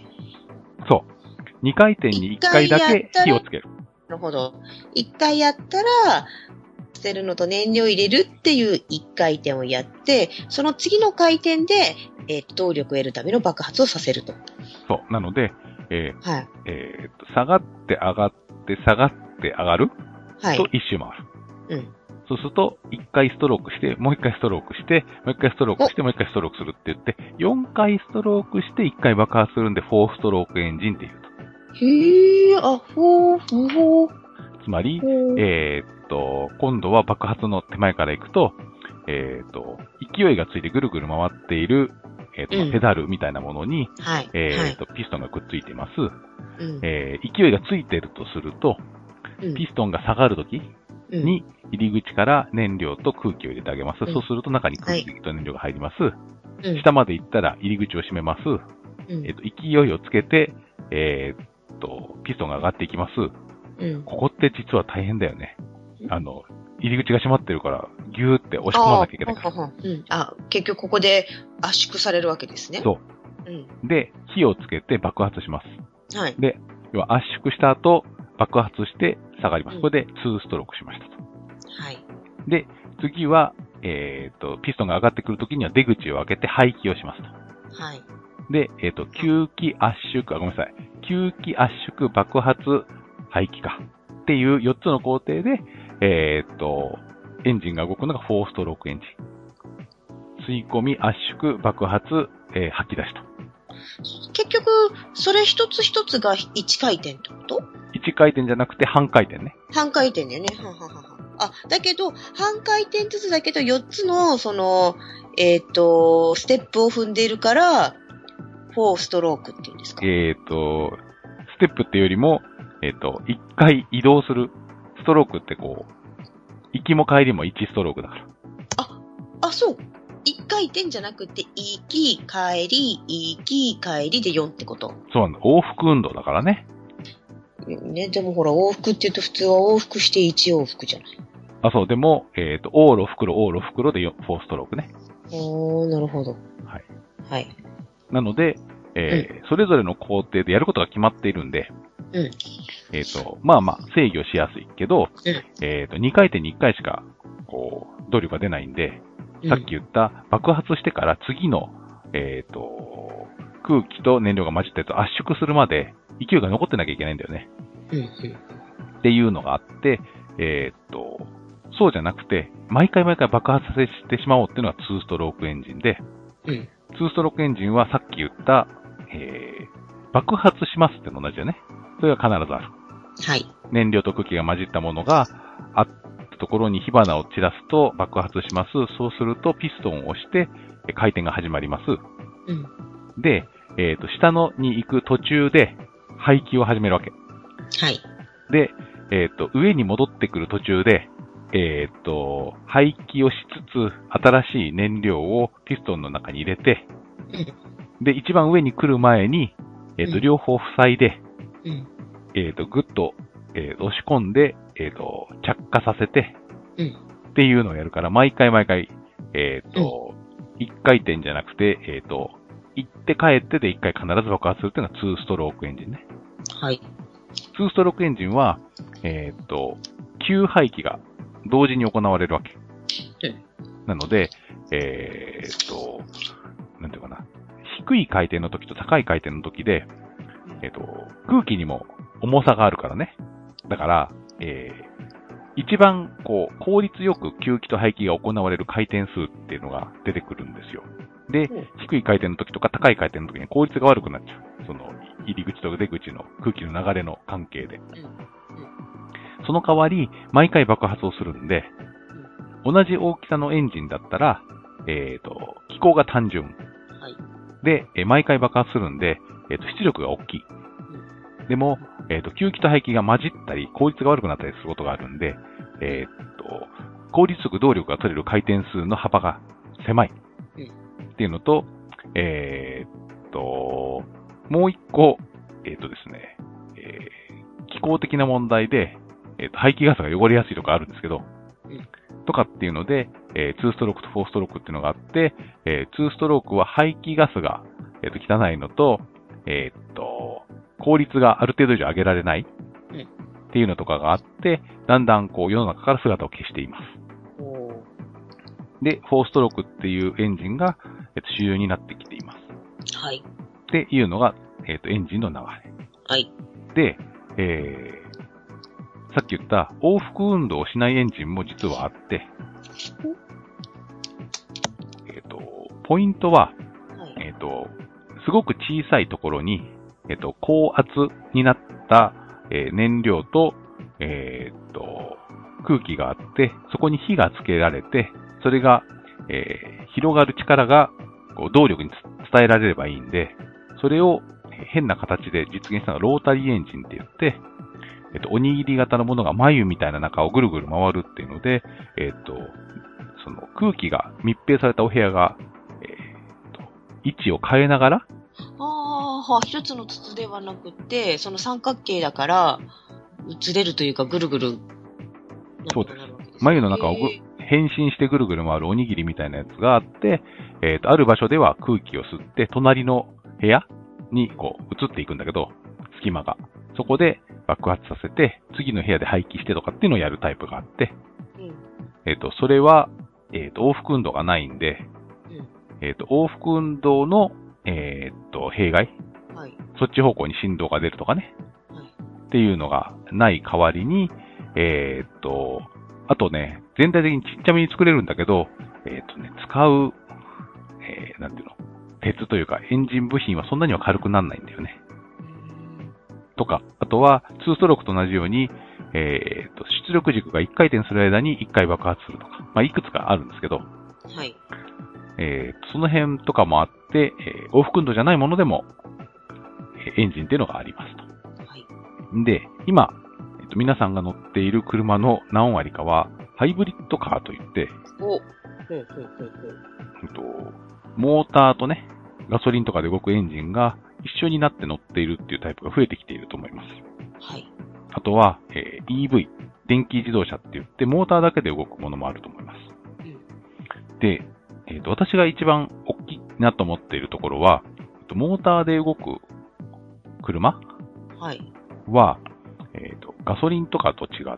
そう。二回転に一回だけ火をつける。 なるほど。一回やったら、捨てるのと燃料入れるっていう一回転をやって、その次の回転で、えー動力を得るための爆発をさせると。 そう。なので、えーはい。 えーと、下がって上がって下がって上がるはいと。一周回る。 うん。 そうすると、一回ストロークして、もう一回ストロークして、もう一回ストロークして、もう一回ストロークするって言って、四回ストロークして一回爆発するんで、フォーストロークエンジンって言うと。 へー、あ、ほー、ほー。 つまり、 ほーえーっと、今度は爆発の手前から行くと、えーっと、勢いがついてぐるぐる回っている、えーっと、 うんペダルみたいなものに、 はい。 えはいーっと、ピストンがくっついています。 うんえー勢いがついているとすると、 うんピストンが下がるときうんに、入り口から燃料と空気を入れてあげます。 うんそうすると中に空気と燃料が入ります。 うん下まで行ったら入り口を閉めます。 うんえーっと、勢いをつけて、えーっと、ピストンが上がっていきます。 うんここって実は大変だよね。あの、入り口が閉まってるから、ギューって押し込まなきゃいけないから。 あーはははうんあ、結局ここで圧縮されるわけですね。。 そううん。 う。で、火をつけて爆発します。 はい。 で、要は圧縮した後、爆発して下がります。 うんこれでツーストロークしましたと。 はい。 で、次は、えっ、と、ピストンが上がってくるときには出口を開けて排気をしますと。 はい。 で、えっ、と、吸気圧縮、あ、ごめんなさい。吸気圧縮爆発排気か。っていうよっつの工程で、えっ、と、エンジンが動くのがフォーストロークエンジン。 吸い込み、圧縮、爆発、えー、吐き出しと。 結局、それ一つ一つがいちかいてんってこと？ いち 回転じゃなくて半回転ね。 半回転だよね。はははは。あ、だけど、半回転ずつだけど、よっつの、その、えっ、ー、と、ステップを踏んでいるから、フォーストロークっていうんですか？ えっ、ー、と、ステップっていうよりも、えっ、ー、と、いっかい移動する。ストロークってこう、行きも帰りもいちストロークだから。 あ、あ、そう。いっかいてんじゃなくて、行き、帰り、行き、帰りでよんってこと。 そうなんだ。往復運動だからね。 ね、でもほら、往復って言うと普通は往復していち往復じゃない。 あ、そう。でも、えっ、ー、と、往路袋、往路袋でよんストロークね。 おー、なるほど。 はい。 はい。 なので、えーうん、それぞれの工程でやることが決まっているんで、 うん。 えっ、ー、と、まあまあ、制御しやすいけど、 うん、 えっ、ー、と、にかい転にいっかいしか、こう、動力が出ないんで、さっき言った爆発してから次の、えっ、と、空気と燃料が混じったやつを圧縮するまで勢いが残ってなきゃいけないんだよね。 うんうん、 っていうのがあって、えっ、と、そうじゃなくて、毎回毎回爆発させてしまおうっていうのがツーストロークエンジンで、 うん、 ツーストロークエンジンはさっき言った、えー、爆発しますっての同じだよね。それが必ずある。 はい。 燃料と空気が混じったものがあったところに火花を散らすと爆発します。そうするとピストンを押して回転が始まります。 うん、 で、えっ、ー、と、下のに行く途中で排気を始めるわけ。 はい。 で、えっ、ー、と、上に戻ってくる途中で、えっ、ー、と、排気をしつつ、新しい燃料をピストンの中に入れて、 うん、 で、一番上に来る前に、えっ、ー、と、両方塞いで、 うん、 えっ、と、ぐっと、えー、押し込んで、えっ、と、着火させて、 うん、 っていうのをやるから、毎回毎回、えっ、と、いっかい転じゃなくて、えっ、と、行って帰ってでいっかい必ず爆発するっていうのがツーストロークエンジンね。 はい。 ツーストロークエンジンは、えっ、と、給排気が同時に行われるわけ。 うん、 なので、えっ、と、なんていうかな、低い回転の時と高い回転の時で、えっ、と、空気にも重さがあるからね。だから、えー、一番、こう、効率よく吸気と排気が行われる回転数っていうのが出てくるんですよ。で、うん、低い回転の時とか高い回転の時に効率が悪くなっちゃう。その、入り口と出口の空気の流れの関係で。うんうん、その代わり、毎回爆発をするんで、うん、同じ大きさのエンジンだったら、えっ、ー、と、気候が単純。はい、で、えー、毎回爆発するんで、えっ、ー、と、出力が大きい。うん、でも、えっ、ー、と、吸気と排気が混じったり、効率が悪くなったりすることがあるんで、えっ、と、効率よく動力が取れる回転数の幅が狭い。うん、っていうのと、えっと、もう一個、えっとですね、えー、気候的な問題で、えっと、排気ガスが汚れやすいとかあるんですけど、うん、とかっていうので、えー、ツーストロークとフォーストロークっていうのがあって、えー、ツーストロークは排気ガスが、えっと、汚いのと、えっと、効率がある程度以上上げられないっていうのとかがあって、だんだんこう世の中から姿を消しています。で、フォーストロークっていうエンジンが、えっと、主流になってきています。 はい。 っていうのが、えっと、エンジンの流れ。 はい。 で、えー、さっき言った往復運動をしないエンジンも実はあって、えっと、ポイントは、はい、えっと、すごく小さいところに、えっと、高圧になった、えー、燃料と、えー、っと、空気があって、そこに火がつけられて、それが、えー、広がる力がこう動力に伝えられればいいんで、それを変な形で実現したのがロータリーエンジンって言って、えっと、おにぎり型のものが眉みたいな中をぐるぐる回るっていうので、えっと、その空気が密閉されたお部屋が、えっと、位置を変えながら、 ああ、一つの筒ではなくて、その三角形だから、映れるというかぐるぐる。 そうです。眉の中をぐ変身してぐるぐる回るおにぎりみたいなやつがあって、えっと、ある場所では空気を吸って、隣の部屋にこう移っていくんだけど、隙間が。そこで爆発させて、次の部屋で排気してとかっていうのをやるタイプがあって、うん、えっと、それは、えっと、往復運動がないんで、うん、えっと、往復運動の、えっと、弊害、はい、そっち方向に振動が出るとかね、はい、っていうのがない代わりに、えっと、あとね、全体的にちっちゃめに作れるんだけど、えっとね、使うなんていうの、鉄というかエンジン部品はそんなには軽くならないんだよね。とか、あとはツーストロークと同じように、えーと、出力軸がいっかい転する間にいっかい爆発するとか、まあ、いくつかあるんですけど、 はい。 えーと、その辺とかもあって、えー、往復運動じゃないものでも、エンジンっていうのがありますと。はい。で、今、えーと、皆さんが乗っている車の何割かは、ハイブリッドカーといって、おほうほうほうほう、えっと、モーターとね、ガソリンとかで動くエンジンが一緒になって乗っているっていうタイプが増えてきていると思います。はい。あとは、えー、イーブイ、電気自動車って言って、モーターだけで動くものもあると思います。うん、で、えーと、私が一番大きいなと思っているところは、えーと、モーターで動く車はい。は、えーと、ガソリンとかと違って、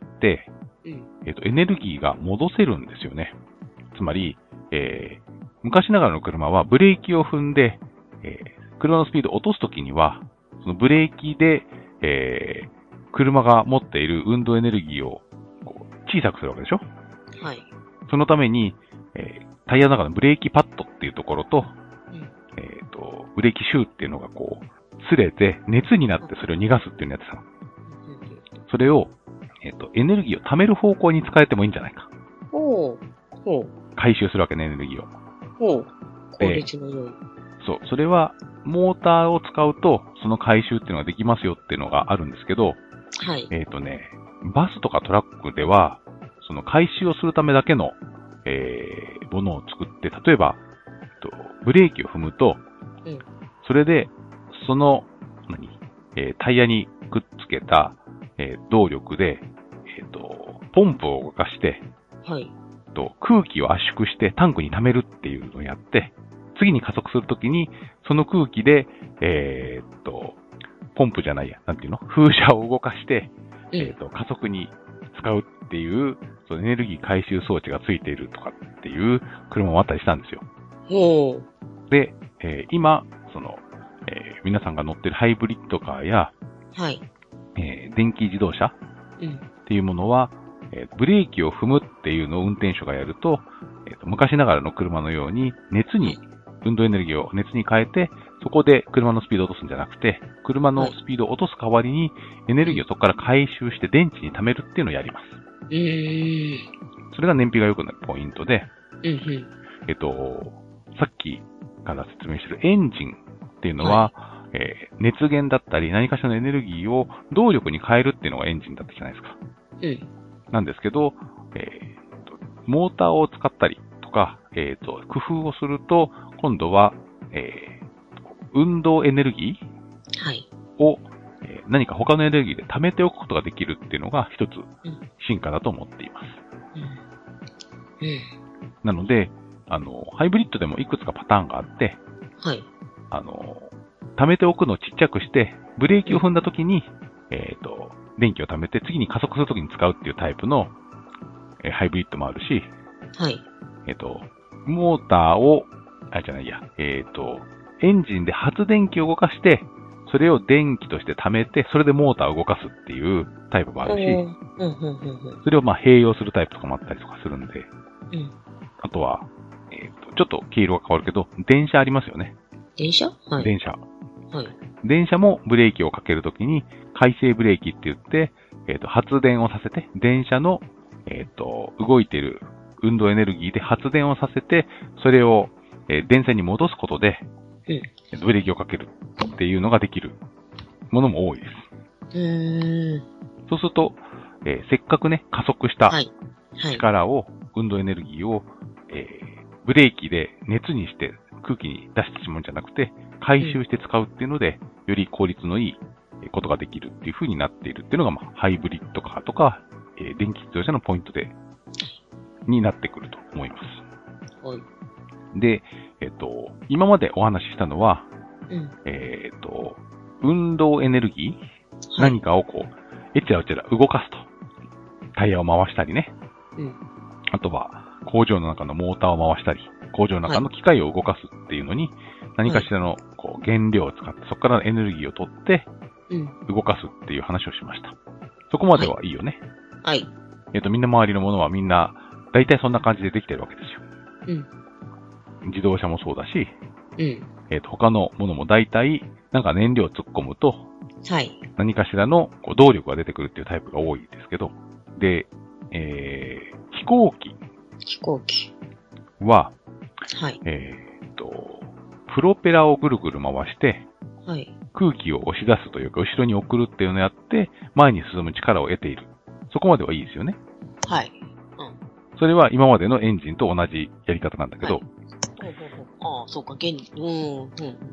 うん、えーと、エネルギーが戻せるんですよね。つまり、えー、昔ながらの車はブレーキを踏んで、えー、車のスピードを落とすときには、そのブレーキで、えー車が持っている運動エネルギーを小さくするわけでしょ？はい。そのために、えー、タイヤの中のブレーキパッドっていうところと、うん、えっと、ブレーキシューっていうのがこう、擦れて熱になってそれを逃がすっていうのやってたの。それを、えっと、エネルギーを貯める方向に使えてもいいんじゃないか。ほう。ほう。回収するわけね、エネルギーを。ほう。効率の良い。そう。それは、モーターを使うと、その回収っていうのができますよっていうのがあるんですけど、はい。えっとね、バスとかトラックでは、その回収をするためだけの、えー、ものを作って、例えば、えっと、ブレーキを踏むと、うん、それで、その、何、えー、タイヤにくっつけた、えー、動力で、えっと、ポンプを動かして、はい。と、空気を圧縮してタンクに溜めるっていうのをやって、次に加速するときに、その空気で、えー、っと、ポンプじゃないや、なんていうの？風車を動かして、うん、えっと、加速に使うっていう、そのエネルギー回収装置がついているとかっていう車もあったりしたんですよ。おー。で、えー、今、その、えー、皆さんが乗ってるハイブリッドカーや、はい。えー、電気自動車っていうものは、うん、えー、ブレーキを踏むっていうのを運転手がやると、えーと、昔ながらの車のように熱に、運動エネルギーを熱に変えて、そこで車のスピードを落とすんじゃなくて、車のスピードを落とす代わりに、エネルギーをそこから回収して電池に貯めるっていうのをやります。えー、それが燃費が良くなるポイントで、うんうん、えっと、さっきから説明してるエンジンっていうのは、はい、えー、熱源だったり何かしらのエネルギーを動力に変えるっていうのがエンジンだったじゃないですか。うん、なんですけど、えーと、モーターを使ったりとか、えーと、工夫をすると、今度は、えー、運動エネルギーを、はい、えー、何か他のエネルギーで貯めておくことができるっていうのが一つ進化だと思っています。うんうん、なので、あの、ハイブリッドでもいくつかパターンがあって、はい、あの、貯めておくのをちっちゃくして、ブレーキを踏んだときに、えっと、電気を貯めて次に加速するときに使うっていうタイプの、えー、ハイブリッドもあるし、はい、えっと、モーターを、あれじゃないや、えっと、エンジンで発電機を動かして、それを電気として貯めて、それでモーターを動かすっていうタイプもあるし、それをまあ併用するタイプとかもあったりとかするんで、うん、あとは、えっと、ちょっと黄色が変わるけど、電車ありますよね。電車？はい。電車。はい。電車もブレーキをかけるときに、回生ブレーキって言って、えっと、発電をさせて、電車の、えっと、動いている運動エネルギーで発電をさせて、それを、えー、電線に戻すことで、うん、ブレーキをかけるっていうのができるものも多いです。うーん。そうすると、えー、せっかくね、加速した力を、はいはい、運動エネルギーを、えー、ブレーキで熱にして空気に出してしまうんじゃなくて、回収して使うっていうので、うん、より効率のいいことができるっていう風になっているっていうのが、まあ、ハイブリッドカーとか、えー、電気自動車のポイントで、になってくると思います。はい。で、えっと、今までお話ししたのは、うん、えっと、運動エネルギー、はい、何かをこう、えちらおちら動かすと。タイヤを回したりね。うん、あとは、工場の中のモーターを回したり、工場の中の機械を動かすっていうのに、はい、何かしらのこう原料を使って、そこからエネルギーを取って、動かすっていう話をしました。そこまではいいよね。はい。はい、えっと、みんな周りのものはみんな、だいたいそんな感じでできてるわけですよ。うん。自動車もそうだし、 うん。 えっと、他のものも大体、なんか燃料を突っ込むと、 はい。 何かしらのこう動力が出てくるっていうタイプが多いですけど、で、えー、飛行機飛行機。 は、 はい。 えっと、プロペラをぐるぐる回して、 はい。 空気を押し出すというか、後ろに送るっていうのをやって、前に進む力を得ている。そこまではいいですよね。 はい。うん。 それは今までのエンジンと同じやり方なんだけど、はい、 ほうほうほう。ああ、そうか、現に。うん、うん、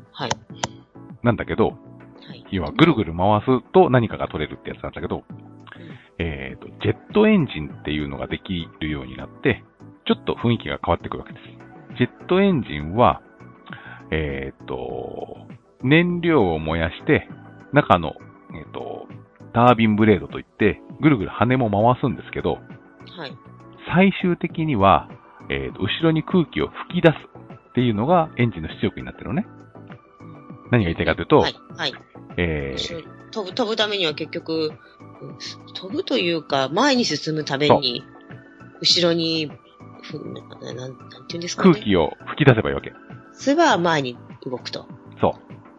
はい。 なんだけど、 はい、 要はぐるぐる回すと何かが取れるってやつなんだけど、うん、えっと、ジェットエンジンっていうのができるようになって、ちょっと雰囲気が変わってくるわけです。ジェットエンジンは、えっと、燃料を燃やして、中の、えっと、タービンブレードといって、ぐるぐる羽も回すんですけど、 はい。 最終的には、えーと、後ろに空気を吹き出すっていうのがエンジンの出力になってるのね。何が言いたいかというと、はい。はい。えー、 飛ぶ、飛ぶためには結局、飛ぶというか、前に進むために、後ろに、なん、なんていうんですかね。 空気を吹き出せばいいわけ。 それは前に動くと。 そう。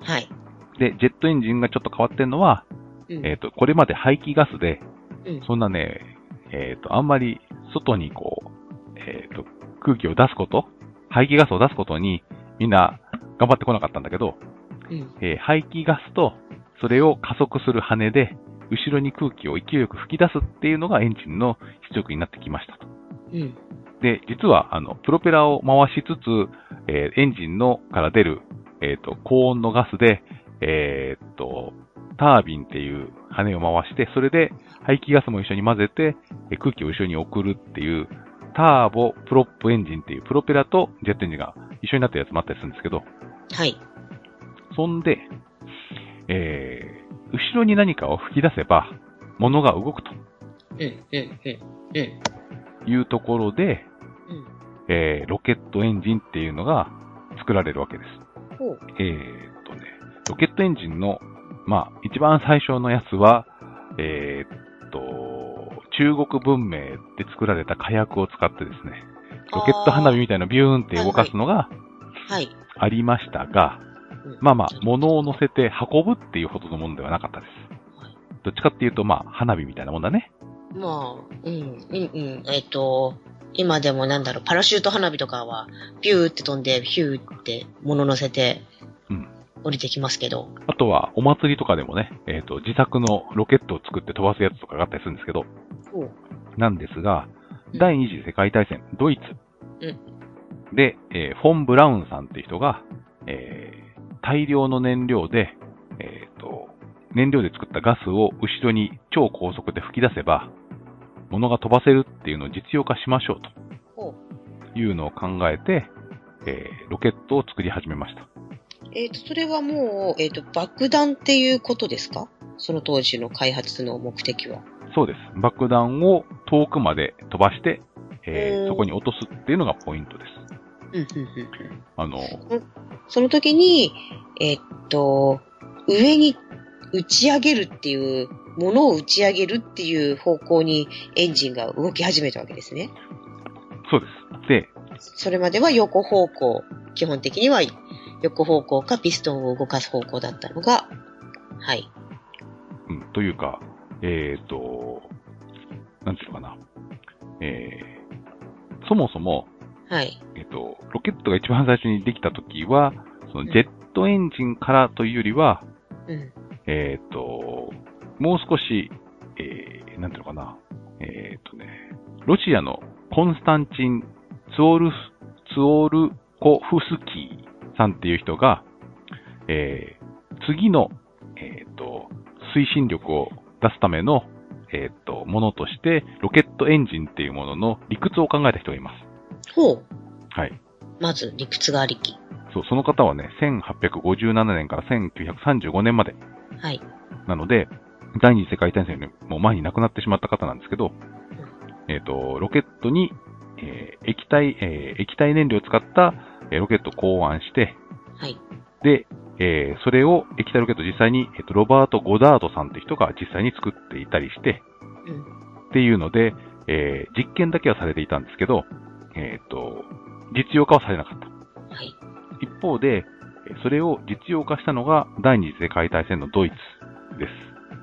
はい。で、ジェットエンジンがちょっと変わってるのは、うん、えっと、これまで排気ガスで、うん、そんなね、えっと、あんまり外にこう、えっと、空気を出すこと、排気ガスを出すことにみんな頑張ってこなかったんだけど、うん、えー、排気ガスとそれを加速する羽で、後ろに空気を勢いよく吹き出すっていうのがエンジンの出力になってきましたと。うん、で、実は、あの、プロペラを回しつつ、えー、エンジンのから出る、えっと、高温のガスで、えー、っと、タービンっていう羽を回して、それで排気ガスも一緒に混ぜて、空気を後ろに送るっていう、ターボプロップエンジンっていうプロペラとジェットエンジンが一緒になったやつもあったりするんですけど、 はい。 そんで、えー、後ろに何かを吹き出せば、物が動くと。 うん、うん、うん、 うん。いうところで、うん、えー、ロケットエンジンっていうのが作られるわけです。 ほう。 えーっとね、ロケットエンジンの、まあ、一番最初のやつは、えーっと、中国文明で作られた火薬を使ってですね、ロケット花火みたいなビューンって動かすのが、ありましたが、はいはい、まあまあ、物を乗せて運ぶっていうほどのものではなかったです。どっちかっていうと、まあ、花火みたいなもんだね。 まあ、うん、うん、うん。えっと、今でもなんだろう、パラシュート花火とかは、ピューって飛んで、ヒューって物乗せて、うん。降りてきますけど。 あとは、お祭りとかでもね、えっと、自作のロケットを作って飛ばすやつとかがあったりするんですけど、なんですが、うん、第二次世界大戦、ドイツ、うん、で、えー、フォン・ブラウンさんっていう人が、えー、大量の燃料で、えっと、燃料で作ったガスを後ろに超高速で吹き出せば、物が飛ばせるっていうのを実用化しましょうというのを考えて、えー、ロケットを作り始めました。 えっと、それはもう、えっと、爆弾っていうことですか？その当時の開発の目的は。 そうです。爆弾を遠くまで飛ばして、えー、そこに落とすっていうのがポイントです。 うん、うん、うん。 あの、 その時に、えっと、上に打ち上げるっていう、ものを打ち上げるっていう方向にエンジンが動き始めたわけですね。 そうです。で、 それまでは横方向、基本的には横方向かピストンを動かす方向だったのが、はい。 うん、というか、えっと、なんていうのかな。えー、そもそも、 はい。 えっと、ロケットが一番最初にできたときは、そのジェットエンジンからというよりは、うん、えっと、もう少し、えー、なんていうのかな。えっとね、ロシアのコンスタンチン・ツオル、ツオルコフスキーさんっていう人が、えー、次の、えっと、推進力を出すための、えっと、ものとして、ロケットエンジンっていうものの理屈を考えた人がいます。 ほう。 はい。 まず理屈がありき。 そう、その方はね、せんはっぴゃくごじゅうななねんからせんきゅうひゃくさんじゅうごねんまで。 はい。 なので、第二次世界大戦よりも前に亡くなってしまった方なんですけど、うん、えっと、ロケットに、えー、液体、えー、液体燃料を使った、えー、ロケットを考案して、 はい。 で、えー、それを液体ロケット実際に、えっと、ロバート・ゴダードさんって人が実際に作っていたりして、うん、っていうので、えー、実験だけはされていたんですけど、えっと、実用化はされなかった。 はい。 一方で、それを実用化したのが第二次世界大戦のドイツです。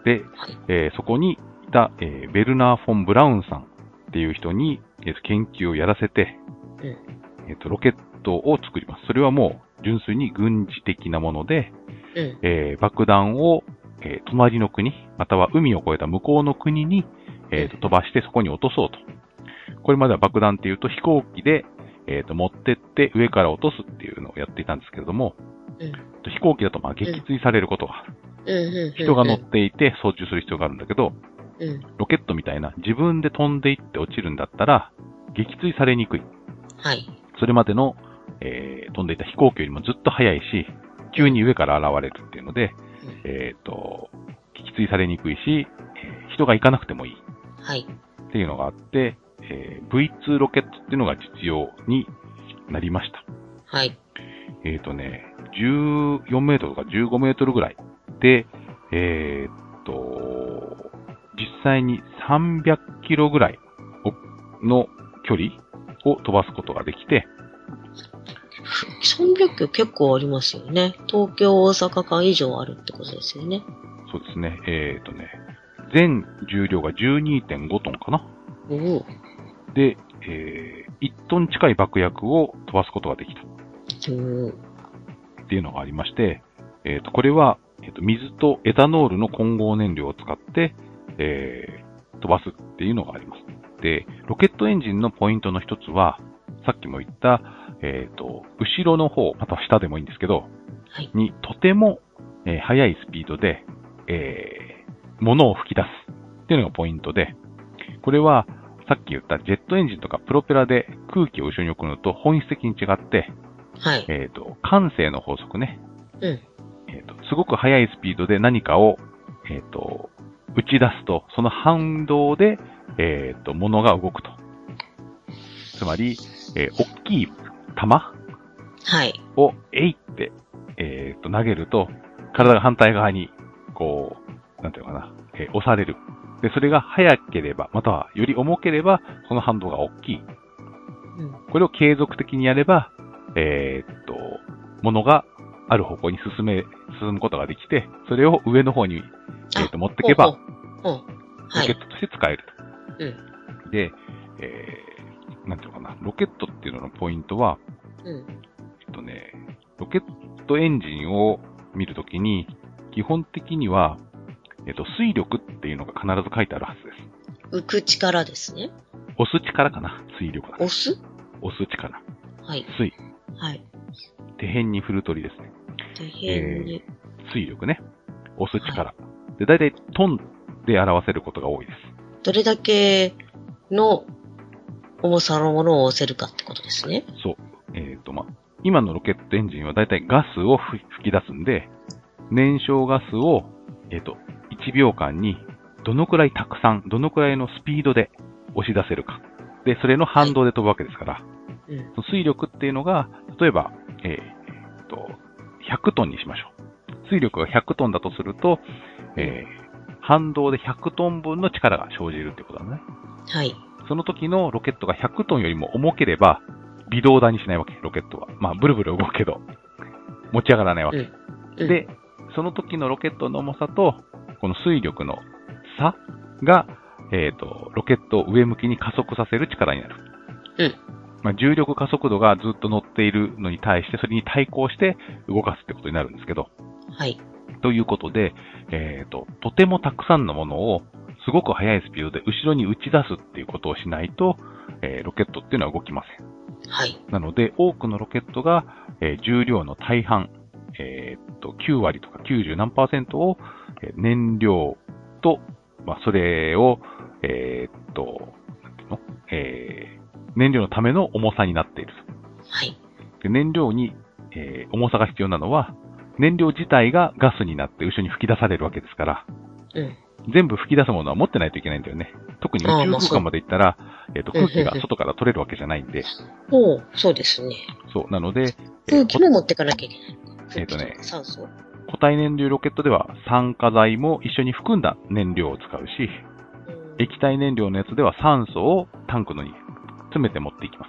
で、えー、そこにいた、えー、ベルナー・フォン・ブラウンさんっていう人に、えー、研究をやらせて、うん、えーと、ロケットを作ります。それはもう純粋に軍事的なもので、うん、えー、爆弾を、えー、隣の国、または海を越えた向こうの国に、えーと、飛ばしてそこに落とそうと。これまでは爆弾っていうと飛行機で、えーと、持ってって上から落とすっていうのをやっていたんですけれども、うん、飛行機だとまあ撃墜されることがある。うん、人が乗っていて操縦する必要があるんだけど、うん、ロケットみたいな自分で飛んでいって落ちるんだったら撃墜されにくい。はい。それまでの、えー、飛んでいた飛行機よりもずっと速いし、急に上から現れるっていうので、うん、えっと、撃墜されにくいし、えー、人が行かなくてもいい。はい。っていうのがあって、えー、ブイツー ロケットっていうのが実用になりました。はい。えっとね、じゅうよんメートルとかじゅうごメートルぐらいで、えー、っと、実際にさんびゃくキロぐらいの距離を飛ばすことができて、 さんびゃくキロ結構ありますよね。東京大阪間以上あるってことですよね。 そうですね。えー、っとね、全重量が じゅうにてんご トンかな。おお。で、えー、いちトン近い爆薬を飛ばすことができた。おっていうのがありまして、えっと、これは、えっと、水とエタノールの混合燃料を使って、えー、飛ばすっていうのがあります。で、ロケットエンジンのポイントの一つは、さっきも言った、えっと、後ろの方、または下でもいいんですけど、はい、にとても、えー、速いスピードで、えー、物を吹き出すっていうのがポイントで、これは、さっき言ったジェットエンジンとかプロペラで空気を後ろに送るのと本質的に違って、はい。えっと、慣性の法則ね。うん。えっと、すごく速いスピードで何かを、えっと、打ち出すと、その反動で、えっと、物が動くと。つまり、えー、大きい玉はい。を、えいって、えっと、投げると、体が反対側に、こう、なんていうのかな、えー、押される。で、それが速ければ、またはより重ければ、その反動が大きい。うん、これを継続的にやれば、えー、っと、物がある方向に進め、進むことができて、それを上の方に、えー、っと、持っていけば、ロケットとして使えると。はい、で、えー、なんていうのかな、ロケットっていうののポイントは、うん、えっとね、ロケットエンジンを見るときに、基本的には、えっと、推力っていうのが必ず書いてあるはずです。 浮く力ですね。 押す力かな、推力だ。 押す押す力。 はい。 推。 はい。 手辺に振る鳥ですね。 手辺に。 えー、推力ね。押す力。はい、で、だいたいトンで表せることが多いです。 どれだけの重さのものを押せるかってことですね。 そう。えっと、ま、今のロケットエンジンはだいたいガスを吹き出すんで、燃焼ガスを、えっと、いちびょうかんにどのくらいたくさん、どのくらいのスピードで押し出せるか。で、それの反動で飛ぶわけですから。はい、うん、推力っていうのが、例えば、えー、っと、ひゃくトンにしましょう。推力がひゃくトンだとすると、えー、反動でひゃくトン分の力が生じるってことだね。はい。その時のロケットがひゃくトンよりも重ければ、微動だにしないわけ、ロケットは。まあ、ブルブル動くけど、持ち上がらないわけ。うんうん、で、その時のロケットの重さと、この推力の差が、えっと、ロケットを上向きに加速させる力になる。うん。まあ、重力加速度がずっと乗っているのに対して、それに対抗して動かすってことになるんですけど。はい。ということで、えっと、とてもたくさんのものを、すごく速いスピードで後ろに打ち出すっていうことをしないと、えー、ロケットっていうのは動きません。はい。なので、多くのロケットが、えー、重量の大半、えー、っと、きゅうわりとかきゅうじゅうなんパーセントを、えー、燃料と、まあ、それを、えー、っと、なんていうの、えー、燃料のための重さになっている。はい。で、燃料に、えー、重さが必要なのは、燃料自体がガスになって後ろに吹き出されるわけですから、うん。全部吹き出すものは持ってないといけないんだよね。特に宇宙空間まで行ったら、えっと、空気が外から取れるわけじゃないんで。 おう、そうですね。 そう、なので、 空気も持ってかなきゃいけない。 えっとね、 酸素。 固体燃料ロケットでは酸化剤も一緒に含んだ燃料を使うし、液体燃料のやつでは酸素をタンクのに詰めて持っていきます。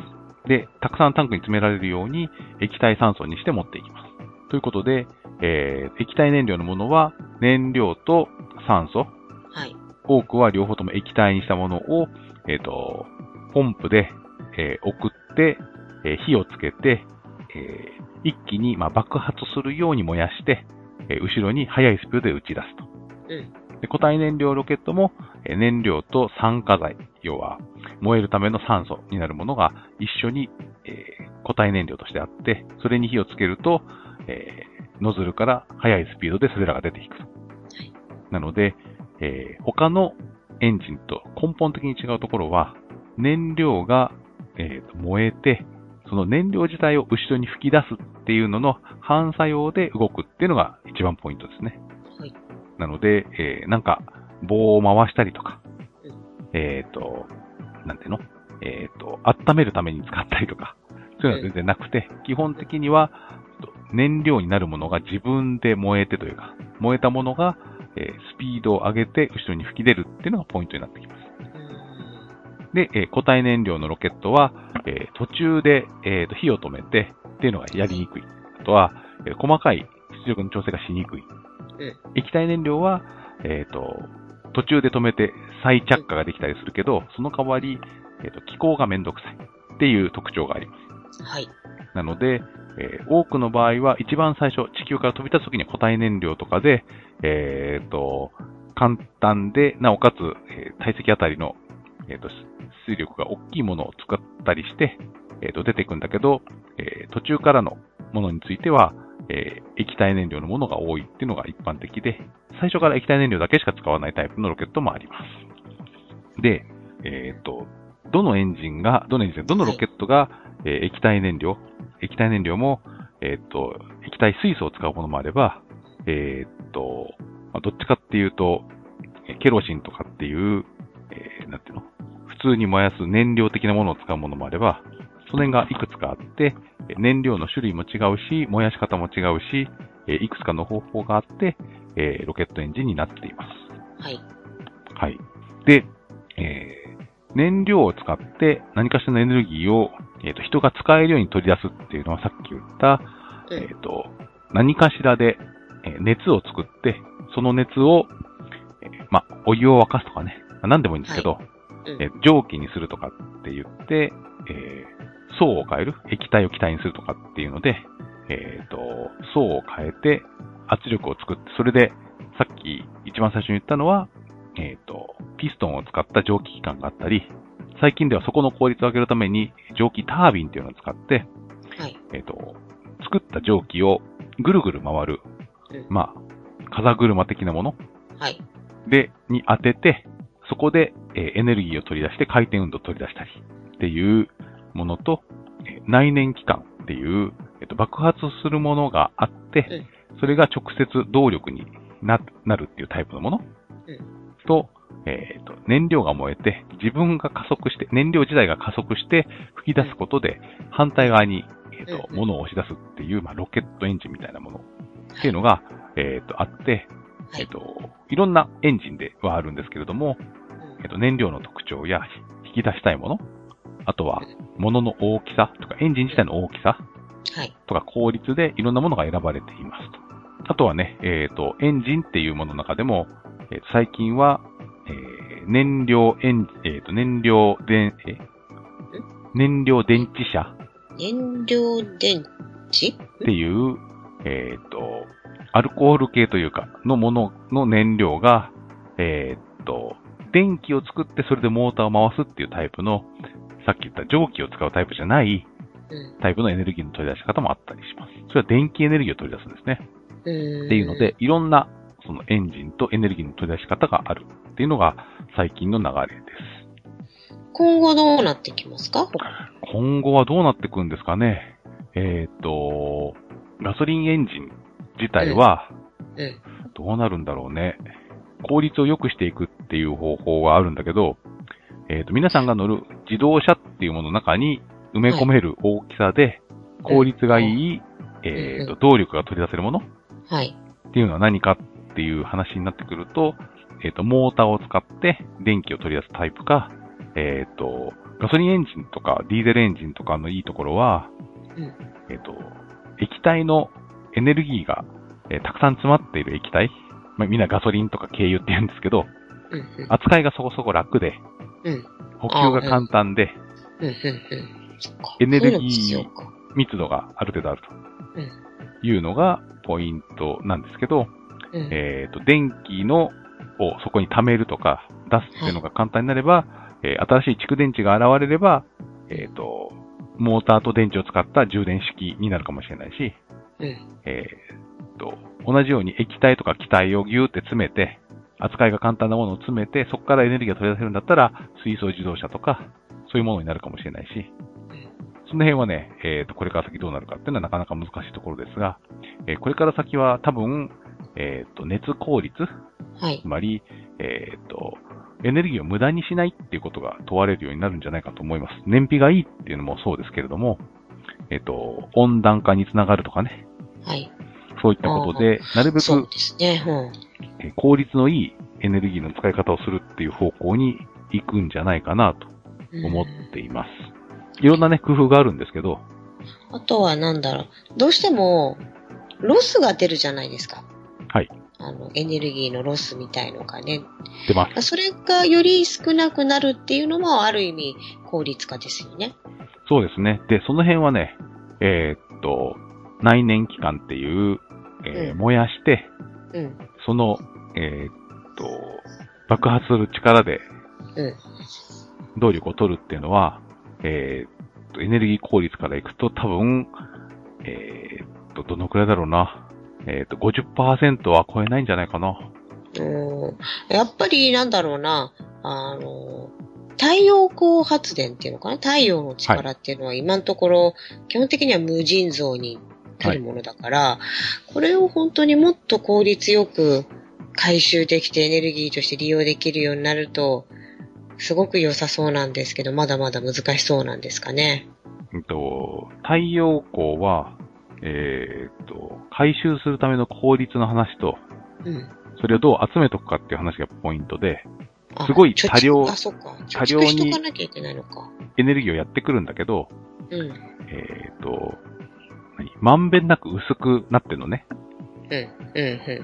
で、たくさんタンクに詰められるように液体酸素にして持っていきます。ということで、えー、液体燃料のものは燃料と酸素、 はい、 多くは両方とも液体にしたものを、えっと、ポンプで、えー、送って、えー、火をつけて、えー、一気に、まあ、爆発するように燃やして、えー、後ろに速いスピードで打ち出すと。 うん、 で固体燃料ロケットも、えー、燃料と酸化剤、要は燃えるための酸素になるものが一緒に、えー、固体燃料としてあって、それに火をつけると、えー、ノズルから速いスピードでそれらが出ていくと。なので、えー、他のエンジンと根本的に違うところは、燃料が、えー、燃えて、その燃料自体を後ろに吹き出すっていうのの反作用で動くっていうのが一番ポイントですね。 はい、 なので、えー、なんか棒を回したりとか、えっと、なんていうのえっと、温めるために使ったりとか、そういうのは全然なくて、基本的には燃料になるものが自分で燃えてというか、燃えたものが、えー、スピードを上げて後ろに吹き出るっていうのがポイントになってきます。で、えー、固体燃料のロケットは、えー、途中で、えーと、火を止めてっていうのがやりにくい。あとは、えー、細かい出力の調整がしにくい。液体燃料は、えっと、途中で止めて再着火ができたりするけど、その代わり、えっと、気候がめんどくさいっていう特徴があります。 はい。 なので、えー、多くの場合は一番最初、地球から飛び立つときに固体燃料とかで、えっと、簡単で、なおかつ、えー、体積あたりの、えっと、水力が大きいものを使ったりして、えっと、出ていくんだけど、えー、途中からのものについては、えー、液体燃料のものが多いっていうのが一般的で、最初から液体燃料だけしか使わないタイプのロケットもあります。で、えっと、どのエンジンが、どのエンジン、どのロケットが、えー、液体燃料、液体燃料も、えっと、液体水素を使うものもあれば、えっと、まあ、どっちかっていうと、ケロシンとかっていう、えー、なんていうの普通に燃やす燃料的なものを使うものもあれば、その辺がいくつかあって、燃料の種類も違うし、燃やし方も違うし、いくつかの方法があって、ロケットエンジンになっています。 はい。 はい。で、えー、燃料を使って何かしらのエネルギーを、えーと、人が使えるように取り出すっていうのはさっき言った、うん、えーと、何かしらで熱を作って、その熱を、えー、ま、お湯を沸かすとかね、何でもいいんですけど、はいうん、えー、蒸気にするとかって言って、えー、層を変える、液体を気体にするとかっていうので、えっと、層を変えて圧力を作って、それで、さっき一番最初に言ったのは、えっと、ピストンを使った蒸気機関があったり、最近ではそこの効率を上げるために蒸気タービンっていうのを使って、はい、えっと、作った蒸気をぐるぐる回る、うん、まあ、風車的なもの、はい、で、に当てて、そこで、えー、エネルギーを取り出して回転運動を取り出したりっていうものと、えー、内燃機関っていう、えっと、爆発するものがあって、うん、それが直接動力に な, なるっていうタイプのもの、うん、と、えっと、燃料が燃えて、自分が加速して、燃料自体が加速して吹き出すことで、反対側に、えっと、うん、物を押し出すっていう、まあ、ロケットエンジンみたいなものっていうのが、えっと、あって、えっと、いろんなエンジンではあるんですけれども、えっと、燃料の特徴や引き出したいもの、あとは、物の大きさとか、エンジン自体の大きさとか効率でいろんなものが選ばれていますと。あとはね、えっと、エンジンっていうものの中でも、えー、最近は、えー、燃料エン、えっと、燃料電、え燃料電池車燃料電池っていう、えっと、アルコール系というか、のものの燃料が、えっと、電気を作ってそれでモーターを回すっていうタイプの、さっき言った蒸気を使うタイプじゃないタイプのエネルギーの取り出し方もあったりします。それは電気エネルギーを取り出すんですね。っていうので、いろんなそのエンジンとエネルギーの取り出し方があるっていうのが最近の流れです。 今後どうなってきますか？ 今後はどうなっていくんですかね。えっと、ガソリンエンジン自体は、どうなるんだろうね。効率を良くしていくっていう方法はあるんだけど、えっと、皆さんが乗る自動車っていうものの中に埋め込める大きさで、効率がいい、えっと、動力が取り出せるものっていうのは何かっていう話になってくると、えっと、モーターを使って電気を取り出すタイプか、えっと、 ガソリンエンジンとかディーゼルエンジンとかのいいところは、うん、えっと、液体のエネルギーが、えー、たくさん詰まっている液体、まあ、みんなガソリンとか軽油って言うんですけど、うんうん、扱いがそこそこ楽で、うん、補給が簡単で、うんうんうん、エネルギー密度がある程度あるというのがポイントなんですけど、うん、えっと、電気のをそこに貯めるとか出すっていうのが簡単になれば、はい、えー、新しい蓄電池が現れれば、えっと、モーターと電池を使った充電式になるかもしれないし、うん、えっと、同じように液体とか気体をギューって詰めて、扱いが簡単なものを詰めて、そこからエネルギーが取り出せるんだったら、水素自動車とか、そういうものになるかもしれないし、その辺はね、えっと、これから先どうなるかっていうのはなかなか難しいところですが、えー、これから先は多分、えっと、熱効率、はい、つまり、えっと、エネルギーを無駄にしないっていうことが問われるようになるんじゃないかと思います。燃費がいいっていうのもそうですけれども、えっと、温暖化につながるとかね。はい。そういったことで、なるべく、そうですね、うん、効率のいいエネルギーの使い方をするっていう方向に行くんじゃないかなと思っています。いろんなね、工夫があるんですけど。 あとはなんだろう、どうしても、ロスが出るじゃないですか。はい。あの、エネルギーのロスみたいのがね。 出ます。 それがより少なくなるっていうのも、ある意味、効率化ですよね。 そうですね。で、その辺はね、えー、っと、内燃機関っていう、えーうん、燃やして、うん、その、えー、っと、爆発する力で、動力を取るっていうのは、えー、っと、エネルギー効率からいくと多分、えー、っと、どのくらいだろうな。えー、っと、ごじゅっパーセント は超えないんじゃないかな。 うん。やっぱりなんだろうな、あの、太陽光発電っていうのかな、太陽の力っていうのは今のところ、基本的には無尽蔵になるものだから、はい、これを本当にもっと効率よく回収できてエネルギーとして利用できるようになると、すごく良さそうなんですけど、まだまだ難しそうなんですかね。 うんと、太陽光は、えー、っと、回収するための効率の話と、うん、それをどう集めとくかっていう話がポイントで、すごい多量、 多量にエネルギーをやってくるんだけど、うん、えー、っと、何まんべんなく薄くなってるのね。 うん、うん、うん。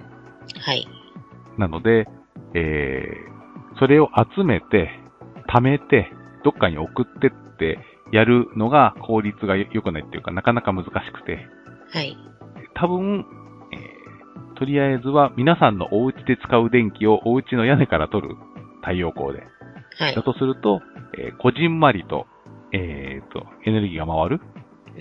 はい。 なので、えー、それを集めて、貯めて、どっかに送ってってやるのが効率が良くないっていうか、なかなか難しくて。はい。多分、えー、とりあえずは皆さんのお家で使う電気をお家の屋根から取る太陽光で。はい。だとすると、えー、こじんまりと、えーと、エネルギーが回る。うん。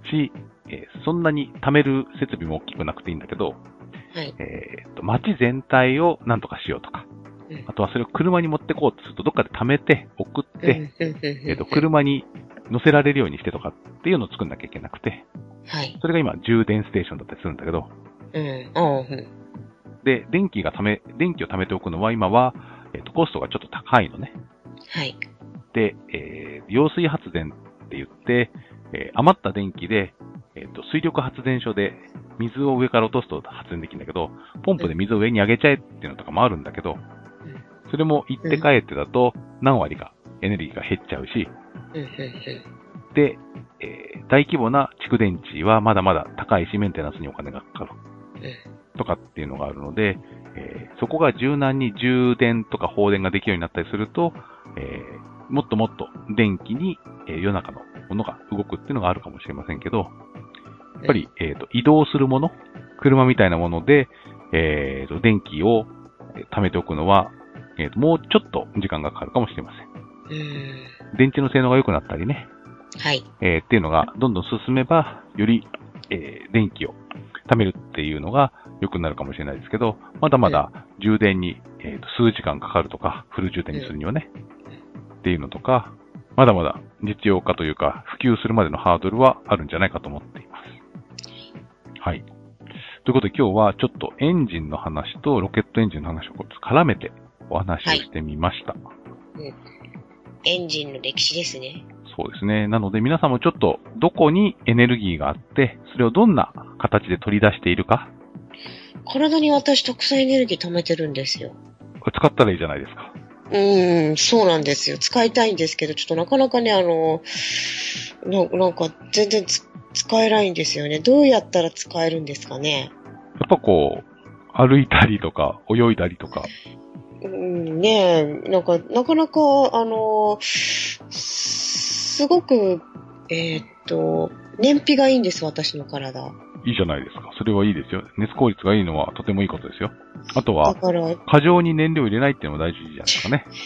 し、えー、そんなに貯める設備も大きくなくていいんだけど、はい。えーと、街全体をなんとかしようとか。あとはそれを車に持ってこうとすると、どっかで貯めて、送って、えっと、車に乗せられるようにしてとかっていうのを作んなきゃいけなくて。はい。それが今、充電ステーションだったりするんだけど。うん。うん。で、電気が貯め、電気を貯めておくのは今は、えっと、コストがちょっと高いのね。はい。で、えー、揚水発電って言って、えー、余った電気で、えっと、水力発電所で水を上から落とすと発電できるんだけど、ポンプで水を上に上げちゃえっていうのとかもあるんだけど、それも行って帰ってだと何割かエネルギーが減っちゃうし、で、えー、大規模な蓄電池はまだまだ高いしメンテナンスにお金がかかるとかっていうのがあるので、えー、そこが柔軟に充電とか放電ができるようになったりすると、えー、もっともっと電気に、えー、夜中のものが動くっていうのがあるかもしれませんけど、やっぱり、えーと、移動するもの、車みたいなもので、えーと、電気を貯めておくのは、えーと、もうちょっと時間がかかるかもしれません。うーん。電池の性能が良くなったりね。はい。えー、っていうのがどんどん進めば、より、えー、電気を貯めるっていうのが良くなるかもしれないですけど、まだまだ充電に、えーと、数時間かかるとか、フル充電にするにはね、っていうのとか、まだまだ実用化というか、普及するまでのハードルはあるんじゃないかと思っています。はい。ということで今日はちょっとエンジンの話とロケットエンジンの話を絡めてお話をしてみました。はい。うん。 エンジンの歴史ですね。 そうですね。なので皆さんもちょっとどこにエネルギーがあって、それをどんな形で取り出しているか。 体に私たくさんエネルギー貯めてるんですよ。 使ったらいいじゃないですか。 うん、そうなんですよ。使いたいんですけど、ちょっとなかなかね、あの、ななんか全然つ使えないんですよね。どうやったら使えるんですかね。 やっぱこう、歩いたりとか、泳いだりとか。 うん、ねえ、なんか、なかなか、あの、すごく、えー、っと、燃費がいいんです、私の体。 いいじゃないですか。それはいいですよ。熱効率がいいのはとてもいいことですよ。あとは、 だから、 過剰に燃料入れないっていうのも大事じゃないですかね。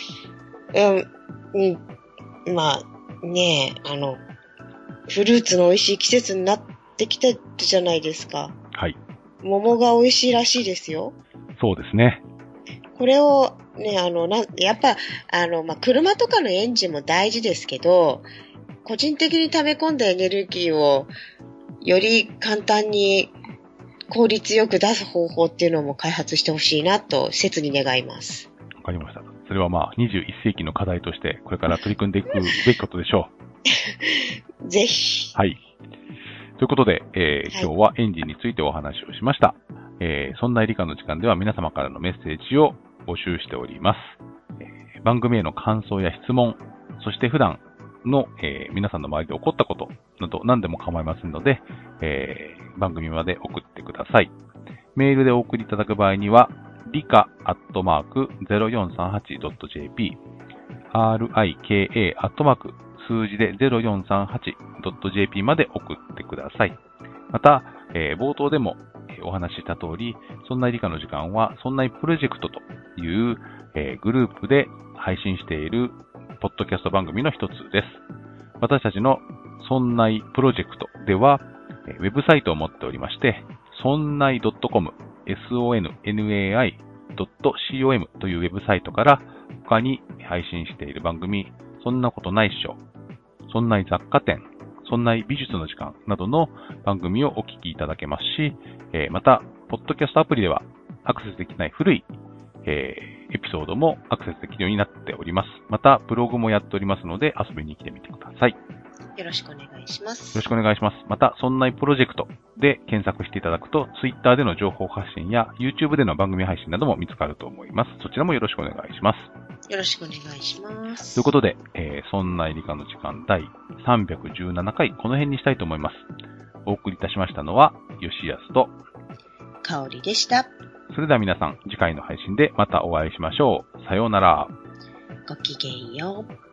うん、まあ、ねえ、あの、フルーツの美味しい季節になってきたじゃないですか。 はい。 桃が美味しいらしいですよ。 そうですね。 これを、ね、あの、な、やっぱ、あの、まあ、車とかのエンジンも大事ですけど、個人的に溜め込んだエネルギーをより簡単に効率よく出す方法っていうのも開発してほしいなと切に願います。 わかりました。それはまあにじゅういっ世紀の課題としてこれから取り組んでいくべきことでしょう。ぜひ。 はい。ということで、えーはい、今日はエンジンについてお話をしました。えー、そんな理科の時間では皆様からのメッセージを募集しております。えー、番組への感想や質問、そして普段の、えー、皆さんの周りで起こったことなど何でも構いませんので、えー、番組まで送ってください。メールでお送りいただく場合には、リカアットマーク ゼロよんさんはちドットジェーピー、アールアイケーエー アットマーク数字で ゼロよんさんはちドットジェーピー まで送ってください。また、えー、冒頭でもお話しした通り、そんな理科の時間は、そんなプロジェクトという、えー、グループで配信しているポッドキャスト番組の一つです。私たちのそんないプロジェクトでは、ウェブサイトを持っておりまして、そんない .com、エスオーエヌエヌエーアイ ドット コム というウェブサイトから他に配信している番組、そんなことないっしょ、そんない雑貨店、そんない美術の時間などの番組をお聞きいただけますし、えー、また、ポッドキャストアプリではアクセスできない古い、えー、エピソードもアクセスできるようになっております。また、ブログもやっておりますので遊びに来てみてください。 よろしくお願いします。 よろしくお願いします。また、そんないプロジェクトで検索していただくと、Twitter での情報発信や YouTube での番組配信なども見つかると思います。そちらもよろしくお願いします。 よろしくお願いします。 ということで、えー、そんない理科の時間第さんびゃくじゅうななかい、この辺にしたいと思います。お送りいたしましたのは、吉安と香織でした。 それでは皆さん、次回の配信でまたお会いしましょう。さようなら。 ごきげんよう。